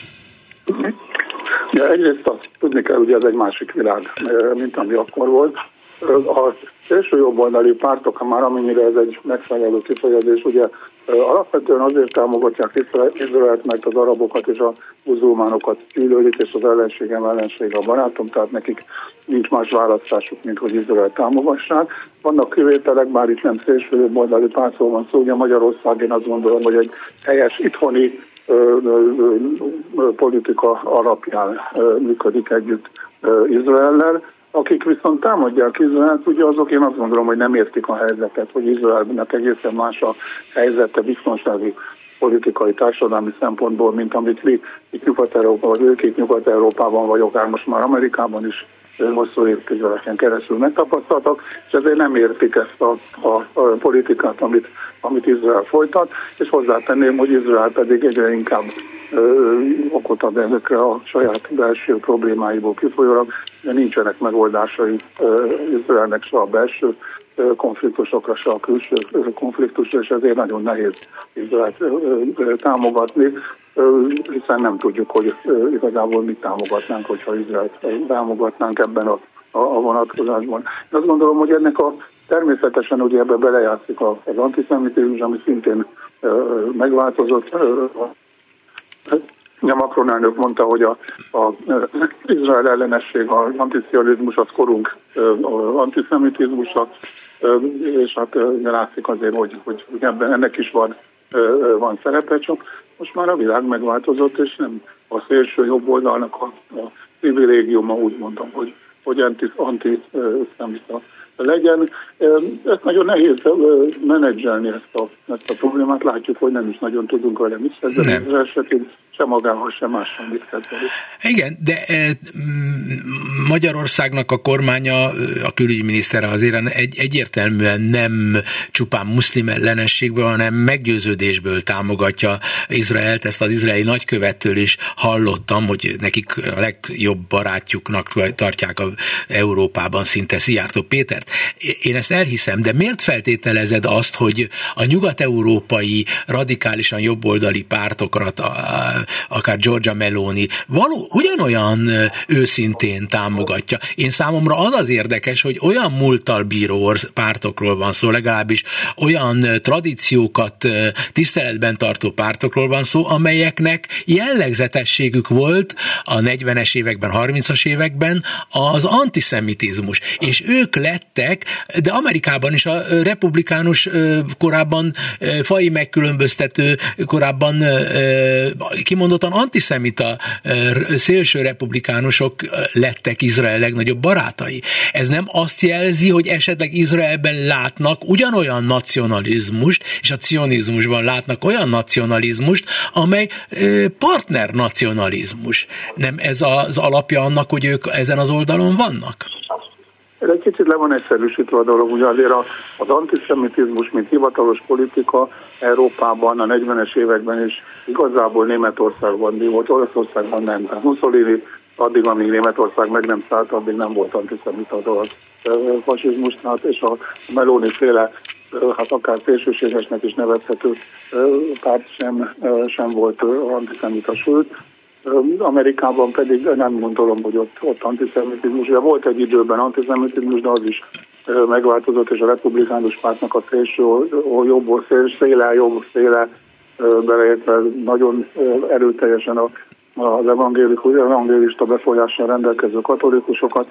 E: Ja, egyrészt azt tudni kell, hogy ez egy másik világ, mint ami akkor volt. A szélsőjobboldali pártok, már amennyire ez egy megfelelő kifejezés, ugye alapvetően azért támogatják Izraelt, mert az arabokat és a muzulmánokat gyűlölik, és az ellenség a barátom, tehát nekik nincs más választásuk, mint hogy Izraelt támogassák. Vannak kivételek, bár itt nem szélsőjobboldali pártról van szó, ugye Magyarország, én azt gondolom, hogy egy helyes itthoni politika alapján működik együtt Izraellel. Akik viszont támadják Izraelt, ugye azok, én azt gondolom, hogy nem értik a helyzetet, hogy Izraelnek egészen más a helyzete biztonsági, politikai, társadalmi szempontból, mint amit mi itt Nyugat-Európában, vagy ők itt Nyugat-Európában, vagy akár most már Amerikában is hosszú évtizedeken keresztül megtapasztaltak, és ezért nem értik ezt a politikát, amit Izrael folytat, és hozzátenném, hogy Izrael pedig egyre inkább okot ad ezekre a saját belső problémáiból kifolyólag, de nincsenek megoldásai Izraelnek se a belső konfliktusokra, se a külső konfliktusra, és ezért nagyon nehéz Izraelt támogatni, hiszen nem tudjuk, hogy igazából mit támogatnánk, hogyha Izraelt támogatnánk ebben a vonatkozásban. Én azt gondolom, hogy ennek természetesen ugye ebbe belejátszik az antiszemitizmus, ami szintén megváltozott. A Macron elnök mondta, hogy az Izrael ellenesség, az antiszionizmus, az korunk antiszemitizmusa, és hát látszik azért, hogy ebben ennek is van szerepe, csak most már a világ megváltozott, és nem a szélső jobb oldalnak a privilégiuma, úgy mondom, hogy antiszemita legyen. Ezt nagyon nehéz menedzselni ezt a problémát. Látjuk, hogy nem is nagyon tudunk vele mit kezdeni. Az esetén sem magával, sem mással mit kezdeni.
B: Igen, de Magyarországnak a kormánya, a külügyminisztere azért egyértelműen nem csupán muszlim ellenességből, hanem meggyőződésből támogatja Izraelt. Ezt az izraeli nagykövettől is hallottam, hogy nekik a legjobb barátjuknak tartják Európában szinte Szijjártó Pétert. Én ezt elhiszem, de miért feltételezed azt, hogy a nyugat-európai radikálisan jobboldali pártokat, akár Giorgia Meloni, ugyanolyan őszintén támogatja? Én számomra az érdekes, hogy olyan múlttal bíró pártokról van szó, legalábbis olyan tradíciókat tiszteletben tartó pártokról van szó, amelyeknek jellegzetességük volt a 40-es években, 30-as években az antiszemitizmus. És ők lettek, de Amerikában is a republikánus, korábban faji megkülönböztető, korábban kimondottan antiszemita szélső republikánusok lettek Izrael legnagyobb barátai. Ez nem azt jelzi, hogy esetleg Izraelben látnak ugyanolyan nacionalizmust, és a cionizmusban látnak olyan nacionalizmust, amely partnernacionalizmus. Nem ez az alapja annak, hogy ők ezen az oldalon vannak?
E: Ez egy kicsit le van egyszerűsítve a dolog, ugye azért az antiszemitizmus, mint hivatalos politika Európában a 40-es években is igazából Németországban volt, Olaszországban nem. Tehát Mussolini addig, amíg Németország meg nem szállt, addig nem volt antiszemita a dolog. Fasizmusnál, és a Meloni féle, hát akár szélsőségesnek is nevezhető párt sem volt antiszemita, sőt, Amerikában pedig nem gondolom, hogy ott antiszemitizmus. Ugye volt egy időben antiszemitizmus, de az is megváltozott, és a republikánus pártnak a szélső jobb széle beleértve nagyon erőteljesen az evangélista befolyással rendelkező katolikusokat.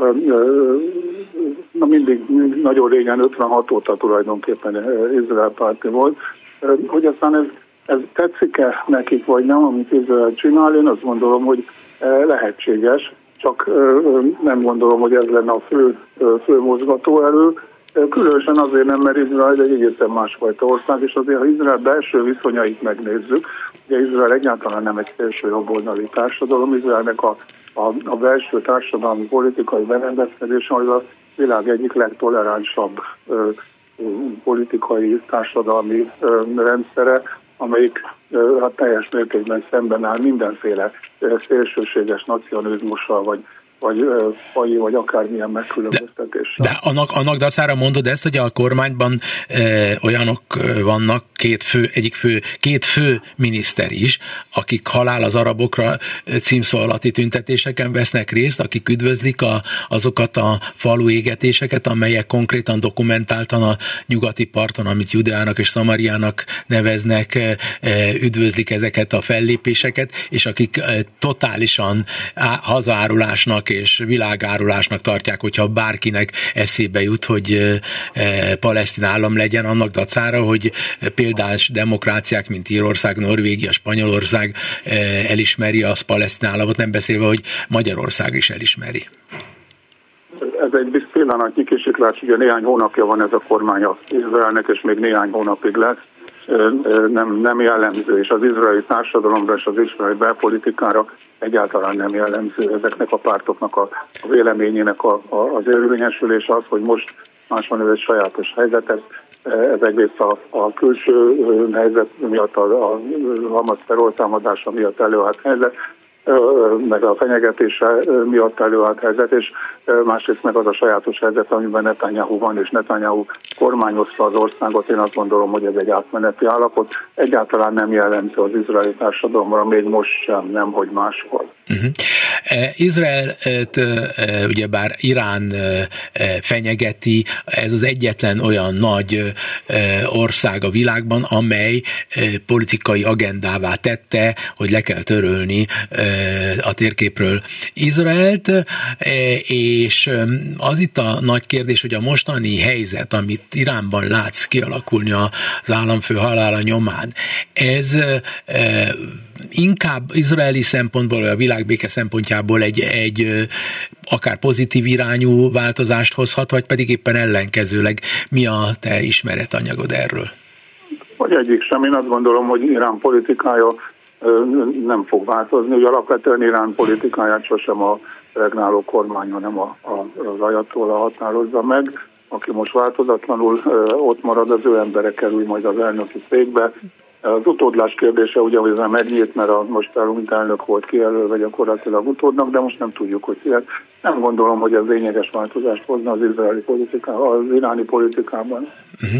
E: Mindig nagyon régen, 56 óta tulajdonképpen Izrael párti volt. Hogy aztán ez tetszik-e nekik, vagy nem, amit Izrael csinál? Én azt gondolom, hogy lehetséges, csak nem gondolom, hogy ez lenne a fő mozgatóerő. Különösen azért nem, mert Izrael egy egészen másfajta ország, és azért, ha Izrael belső viszonyait megnézzük, ugye Izrael egyáltalán nem egy szélső jobboldali társadalom, Izraelnek a belső társadalmi politikai berendezkedése az a világ egyik legtoleránsabb politikai társadalmi rendszere, amelyik hát teljes mértékben szemben áll mindenféle szélsőséges nacionalizmussal, vagy akármilyen megkülönböztetéssel.
B: De annak dacára mondod ezt, hogy a kormányban olyanok vannak, két fő miniszter is, akik halál az arabokra címszó alatti tüntetéseken vesznek részt, akik üdvözlik azokat a faluégetéseket, amelyek konkrétan dokumentáltan a nyugati parton, amit Judeának és Szamariának neveznek, üdvözlik ezeket a fellépéseket, és akik totálisan hazaárulásnak és világárulásnak tartják, hogyha bárkinek eszébe jut, hogy palesztin állam legyen, annak dacára, hogy példás demokráciák, mint Írország, Norvégia, Spanyolország elismeri az palesztin államot, nem beszélve, hogy Magyarország is elismeri.
E: Ez egy pillanatnyi kisiklás, ugye néhány hónapja van ez a kormány Izraelnek, és még néhány hónapig lesz. Nem jellemző, és az izraeli társadalomra és az izraeli belpolitikára egyáltalán nem jellemző ezeknek a pártoknak a véleményének az érvényesülés az, hogy most máson egy sajátos helyzet, Ez egyrészt a külső helyzet miatt, a Hamas terrortámadása miatt előállt helyzet, meg a fenyegetése miatt előállt helyzet, és másrészt meg az a sajátos helyzet, amiben Netanyahu van, és Netanyahu kormányozta az országot. Én azt gondolom, hogy ez egy átmeneti állapot. Egyáltalán nem jellemző az izraeli társadalomra, még most sem, nem, hogy máskor.
B: Izraelt ugyebár Irán fenyegeti, ez az egyetlen olyan nagy ország a világban, amely politikai agendává tette, hogy le kell törölni a térképről Izraelt, és az itt a nagy kérdés, hogy a mostani helyzet, amit Iránban látsz kialakulni az államfő halála nyomán, ez inkább izraeli szempontból, vagy a világbéke szempontjából egy akár pozitív irányú változást hozhat, vagy pedig éppen ellenkezőleg. Mi a te ismeretanyagod erről?
E: Vagy egyik sem. Én azt gondolom, hogy Irán politikája nem fog változni. Ugye alapvetően Irán politikáját sosem a regnáló kormány, hanem az ajatollah határozza meg. Aki most változatlanul ott marad, az ő embere kerül majd az elnöki székbe. Az utódlás kérdése ugye hogy megnyílt, mert a most elnök volt kijelölve gyakorlatilag utódnak, de most nem tudjuk, hogy ilyen. Nem gondolom, hogy ez lényeges változást hozna az iráni politikában.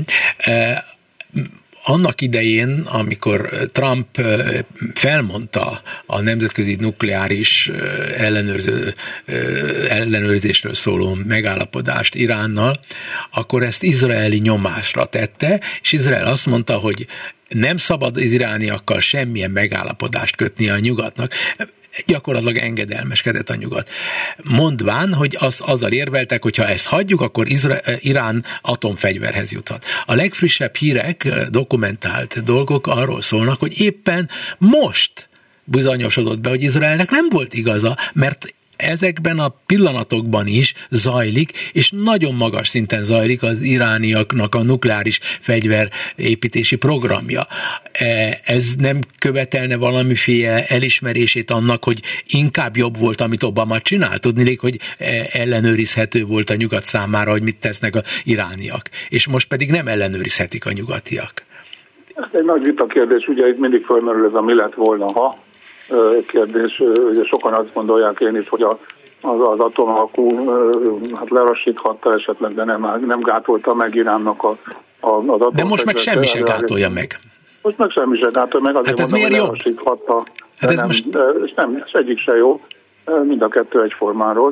B: Annak idején, amikor Trump felmondta a nemzetközi nukleáris ellenőrzésről szóló megállapodást Iránnal, akkor ezt izraeli nyomásra tette, és Izrael azt mondta, hogy nem szabad az irániakkal semmilyen megállapodást kötni a nyugatnak. Gyakorlatilag engedelmeskedett a nyugat. Mondván, hogy azzal érveltek, hogy ha ezt hagyjuk, akkor Irán atomfegyverhez juthat. A legfrissebb hírek, dokumentált dolgok arról szólnak, hogy éppen most bizonyosodott be, hogy Izraelnek nem volt igaza, mert ezekben a pillanatokban is zajlik, és nagyon magas szinten zajlik az irániaknak a nukleáris fegyverépítési programja. Ez nem követelne valamiféle elismerését annak, hogy inkább jobb volt, amit Obama csinál? Tudniillik, hogy ellenőrizhető volt a nyugat számára, hogy mit tesznek az irániak. És most pedig nem ellenőrizhetik a nyugatiak.
E: Ez egy nagy vita kérdés, ugye itt mindig felmerül ez a mi lett volna, ha kérdés. Ugye sokan azt gondolják én is, hogy az atomhalkú lelassíthatta esetleg, de nem gátolta meg Iránnak az atom.
B: De most meg semmi se gátolja meg.
E: Most meg semmi se gátolja meg, azért
B: hát
E: mondom, hogy lelassíthatta. Hát ez egyik se jó, mind a kettő egyformán rossz.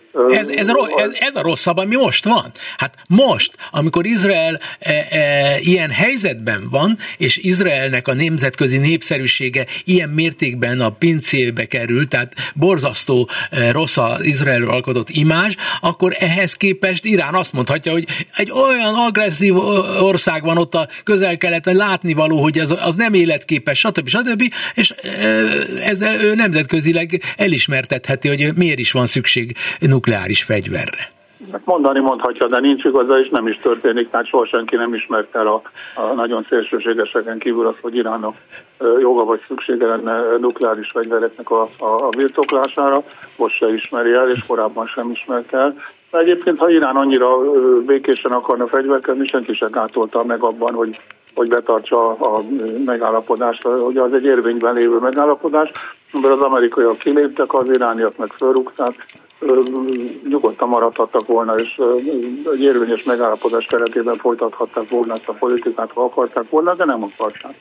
B: Ez a rosszabb, ami most van. Hát most, amikor Izrael ilyen helyzetben van, és Izraelnek a nemzetközi népszerűsége ilyen mértékben a pincébe kerül, tehát borzasztó rossz az Izraelről alkotott imázs, akkor ehhez képest Irán azt mondhatja, hogy egy olyan agresszív ország van ott a Közel-Keleten, látnivaló, hogy az nem életképes, stb. És ezzel ő nemzetközileg elismertetheti, hogy miért is van szükség nukleáris fegyverre.
E: Mondani mondhatja, de nincs igaza, és nem is történik, tehát soha senki nem ismert el a nagyon szélsőségeseken kívül azt, hogy Iránnak joga vagy szüksége lenne nukleáris fegyvereknek a birtoklására, most se ismeri el, és korábban sem ismert el. De egyébként, ha Irán annyira békésen akarna fegyverkezni, senki se gátolta meg abban, hogy betartsa a megállapodást, hogy az egy érvényben lévő megállapodás, mert az amerikaiak kiléptek, az irániak meg fölrúgták, nyugodtan maradhattak volna, és egy érvényes megállapodás keretében folytathatták volna ezt a politikát, ha akarták volna, de nem akarták.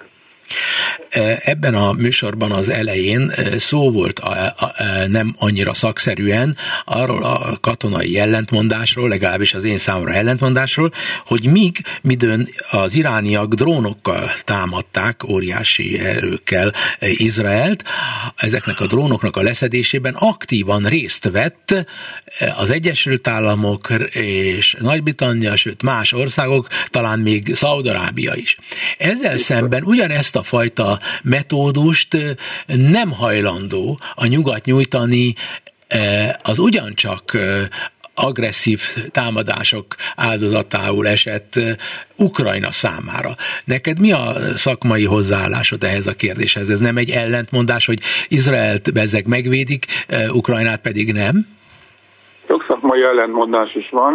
B: Ebben a műsorban az elején szó volt nem annyira szakszerűen arról a katonai ellentmondásról, legalábbis az én számomra ellentmondásról, hogy midőn az irániak drónokkal támadták, óriási erőkkel Izraelt, ezeknek a drónoknak a leszedésében aktívan részt vett az Egyesült Államok és Nagy-Britannia, sőt más országok, talán még Szaúd-Arábia is. Ezzel szemben ugyanezt a fajta metódust nem hajlandó a nyugat nyújtani az ugyancsak agresszív támadások áldozatául esett Ukrajna számára. Neked mi a szakmai hozzáállásod ehhez a kérdéshez? Ez nem egy ellentmondás, hogy Izraelt bezzeg megvédik, Ukrajnát pedig nem?
E: Sok szakmai ellentmondás is van.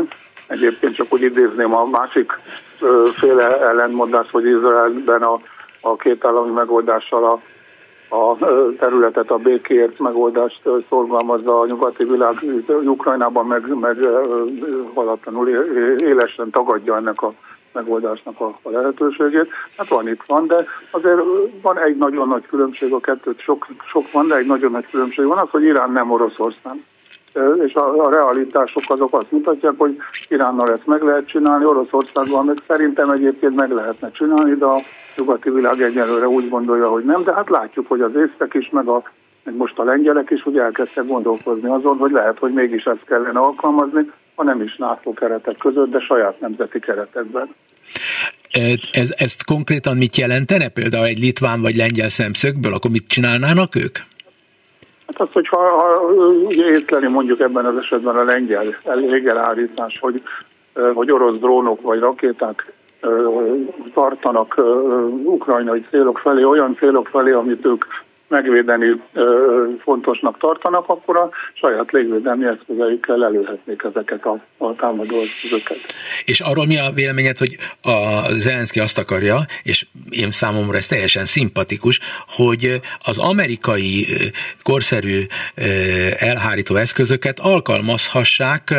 E: Egyébként csak úgy idézném a másik féle ellentmondást, hogy Izraelben a két állami megoldással a területet, a békéért megoldást szorgalmazza a nyugati világ, Ukrajnában meg halatlanul élesen tagadja ennek a megoldásnak a lehetőségét. Hát van, de azért van egy nagyon nagy különbség, a kettőt sok van, de egy nagyon nagy különbség van az, hogy Irán nem Oroszország. És a realitások azok azt mutatják, hogy Iránnal ezt meg lehet csinálni, Oroszországban meg szerintem egyébként meg lehetne csinálni, de a nyugati világ egyelőre úgy gondolja, hogy nem, de hát látjuk, hogy az észtek is, meg most a lengyelek is ugye elkezdtek gondolkozni azon, hogy lehet, hogy mégis ezt kellene alkalmazni, ha nem is NATO keretek között, de saját nemzeti keretekben.
B: Ezt konkrétan mit jelentene? Például egy litván vagy lengyel szemszögből, akkor mit csinálnának ők?
E: Hát az, hogyha észleli mondjuk ebben az esetben a lengyel légelárítás, hogy orosz drónok vagy rakéták tartanak ukrajnai célok felé, olyan célok felé, amit ők megvédeni fontosnak tartanak, akkor a saját légvédelmi eszközeikkel előhetnék ezeket a támadó eszközöket.
B: És arról mi a véleményed, hogy a Zelenszky azt akarja, és én számomra ez teljesen szimpatikus, hogy az amerikai korszerű elhárító eszközöket alkalmazhassák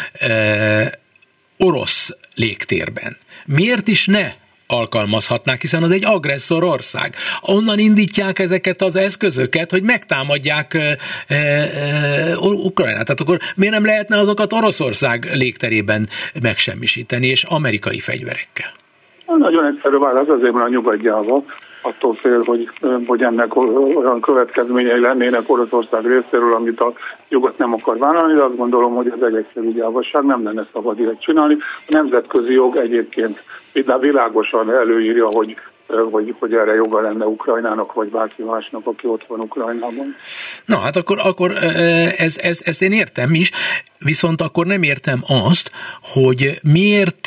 B: orosz légtérben. Miért is ne alkalmazhatnák, hiszen az egy agresszor ország. Onnan indítják ezeket az eszközöket, hogy megtámadják Ukrajnát. Tehát akkor miért nem lehetne azokat Oroszország légterében megsemmisíteni, és amerikai fegyverekkel?
E: Nagyon egyszerű válasz, azért mert a nyugatjával attól fél, hogy ennek olyan következményei lennének Oroszország részéről, amit a nyugat nem akar vállalni, de azt gondolom, hogy ez egy egyszerű gyávaság, nem lenne szabad ilyet csinálni. A nemzetközi jog egyébként világosan előírja, hogy erre joga lenne Ukrajnának, vagy bárki másnak, aki ott van Ukrajnában.
B: Na, hát akkor ezt én értem is, viszont akkor nem értem azt, hogy miért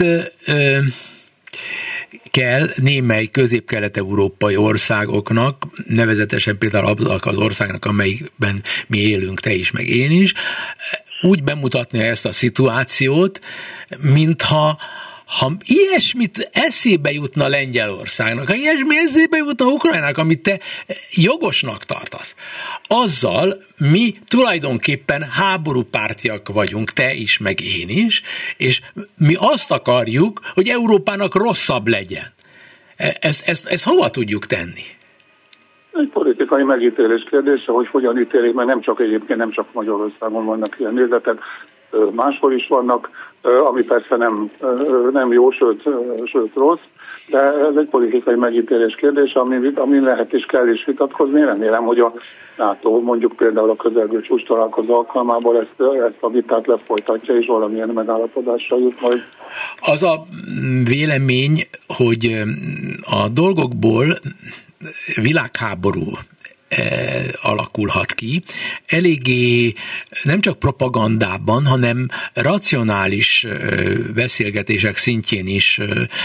B: kell némely közép-kelet-európai országoknak, nevezetesen például az országnak, amelyikben mi élünk, te is, meg én is, úgy bemutatni ezt a szituációt, mintha ilyesmit eszébe jutna Lengyelországnak, ha ilyesmi eszébe jutna Ukrajnának, amit te jogosnak tartasz, azzal mi tulajdonképpen háborúpártiak vagyunk, te is, meg én is, és mi azt akarjuk, hogy Európának rosszabb legyen. Ezt hova tudjuk tenni?
E: Egy politikai megítélés kérdése, hogy hogyan ítélik, mert nem csak Magyarországon vannak ilyen nézetek, máshol is vannak, ami persze nem jó, sőt rossz, de ez egy politikai megítélés kérdése, ami lehet és kell is vitatkozni. Remélem, hogy a NATO mondjuk például a közelgő csúcs találkozó alkalmából ezt a vitát lefolytatja, és valamilyen megállapodásra jut majd.
B: Az a vélemény, hogy a dolgokból világháború alakulhat ki, eléggé nem csak propagandában, hanem racionális beszélgetések szintjén is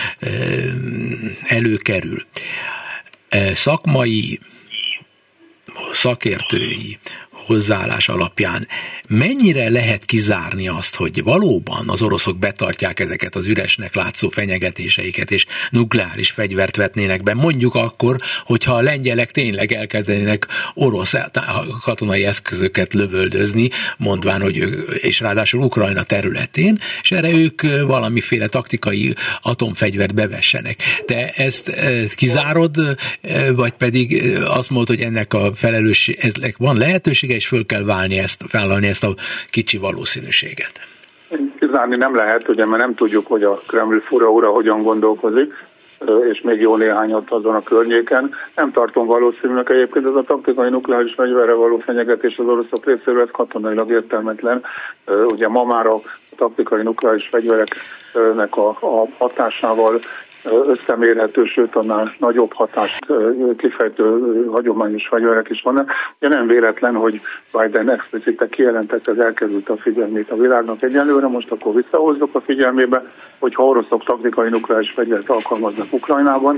B: előkerül. Szakmai, szakértői hozzáállás alapján mennyire lehet kizárni azt, hogy valóban az oroszok betartják ezeket az üresnek látszó fenyegetéseiket, és nukleáris fegyvert vetnének be, mondjuk akkor, hogyha a lengyelek tényleg elkezdenének orosz katonai eszközöket lövöldözni, mondván, hogy és ráadásul Ukrajna területén, és erre ők valamiféle taktikai atomfegyvert bevessenek. Te ezt kizárod, vagy pedig azt mondod, hogy ennek a ennek van lehetősége, és föl kell vállalni ezt a kicsi valószínűséget?
E: Kizárni nem lehet, ugye, mert nem tudjuk, hogy a Kreml fura ura hogyan gondolkozik, és még jó néhányat azon a környéken. Nem tartom valószínűleg egyébként ez a taktikai nukleáris fegyverre való fenyegetés az oroszok részéről, ez katonailag értelmetlen. Ugye ma már a taktikai nukleáris fegyvereknek a hatásával összemérhető, sőt annál nagyobb hatást kifejtő hagyományos fegyverek is vannak. De nem véletlen, hogy Biden explicite kijelentette, ez elkerült a figyelmét a világnak egyelőre, most akkor visszahozzuk a figyelmébe, hogy ha oroszok taktikai nukleáris fegyvert alkalmaznak Ukrajnában,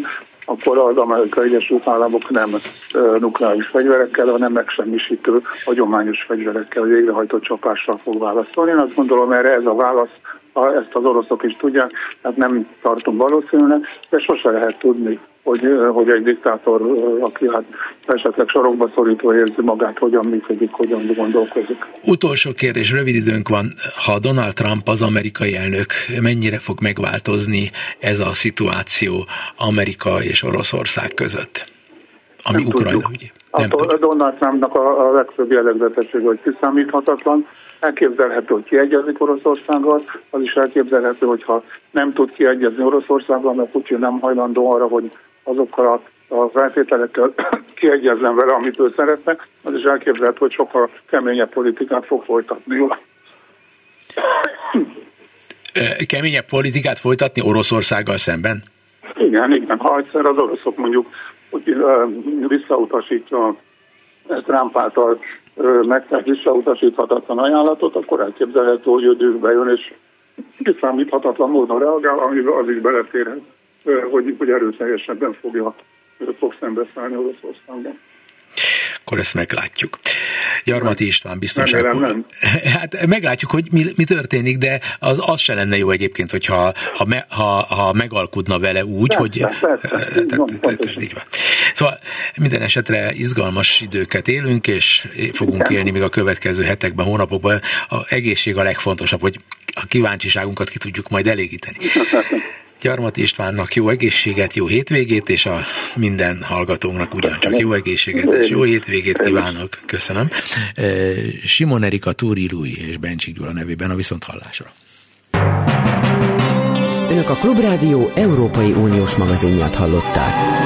E: akkor az Amerikai Egyesült Államok nem nukleáris fegyverekkel, hanem megsemmisítő hagyományos fegyverekkel, végrehajtott csapással fog válaszolni. Én azt gondolom, erre ez a válasz, ezt az oroszok is tudják, tehát nem tartom valószínűleg, de sose lehet tudni, hogy egy diktátor, aki hát esetleg sarokba szorítva érzi magát, hogyan működik, hogyan gondolkozik.
B: Utolsó kérdés, rövid időnk van. Ha Donald Trump az amerikai elnök, mennyire fog megváltozni ez a szituáció Amerika és Oroszország között? Ami nem Ukrajna, ugye?
E: A Donald Trumpnak a legfőbb jellegzetesség, hogy kiszámíthatatlan. Elképzelhető, hogy kiegyezik Oroszországgal, az is elképzelhető, hogyha nem tud kiegyezni Oroszországgal, mert Putyin nem hajlandó arra, hogy azokkal a feltételekkel kiegyezzen vele, amit ő szeretne, az is elképzelhető, hogy sokkal keményebb politikát fog folytatni.
B: Keményebb politikát folytatni Oroszországgal szemben?
E: Igen. Ha egyszer az oroszok mondjuk visszautasítja Trump által visszautasíthatatlan ajánlatot, akkor elképzelhető, hogy ő dűrbe jön, és kiszámíthatatlan módon reagál, amivel az is beleférhet, hogy erőteljesebben fog szembeszállni Oroszországban.
B: Akkor ezt meglátjuk. Gyarmati István biztonságban. Hát meglátjuk, hogy mi történik, de az se lenne jó egyébként, hogyha ha megalkudna vele úgy, hogy... Szóval minden esetre izgalmas időket élünk, és fogunk élni még a következő hetekben, hónapokban. A egészség a legfontosabb, hogy a kíváncsiságunkat ki tudjuk majd elégíteni. Gyarmati Istvánnak jó egészséget, jó hétvégét, és a minden hallgatónak ugyancsak jó egészséget és jó hétvégét kívánok. Köszönöm. Simon Erika, Túri Lui és Bencsik Gyula nevében a viszonthallásra.
A: Önök a Klubrádió Európai Uniós magazinját hallották.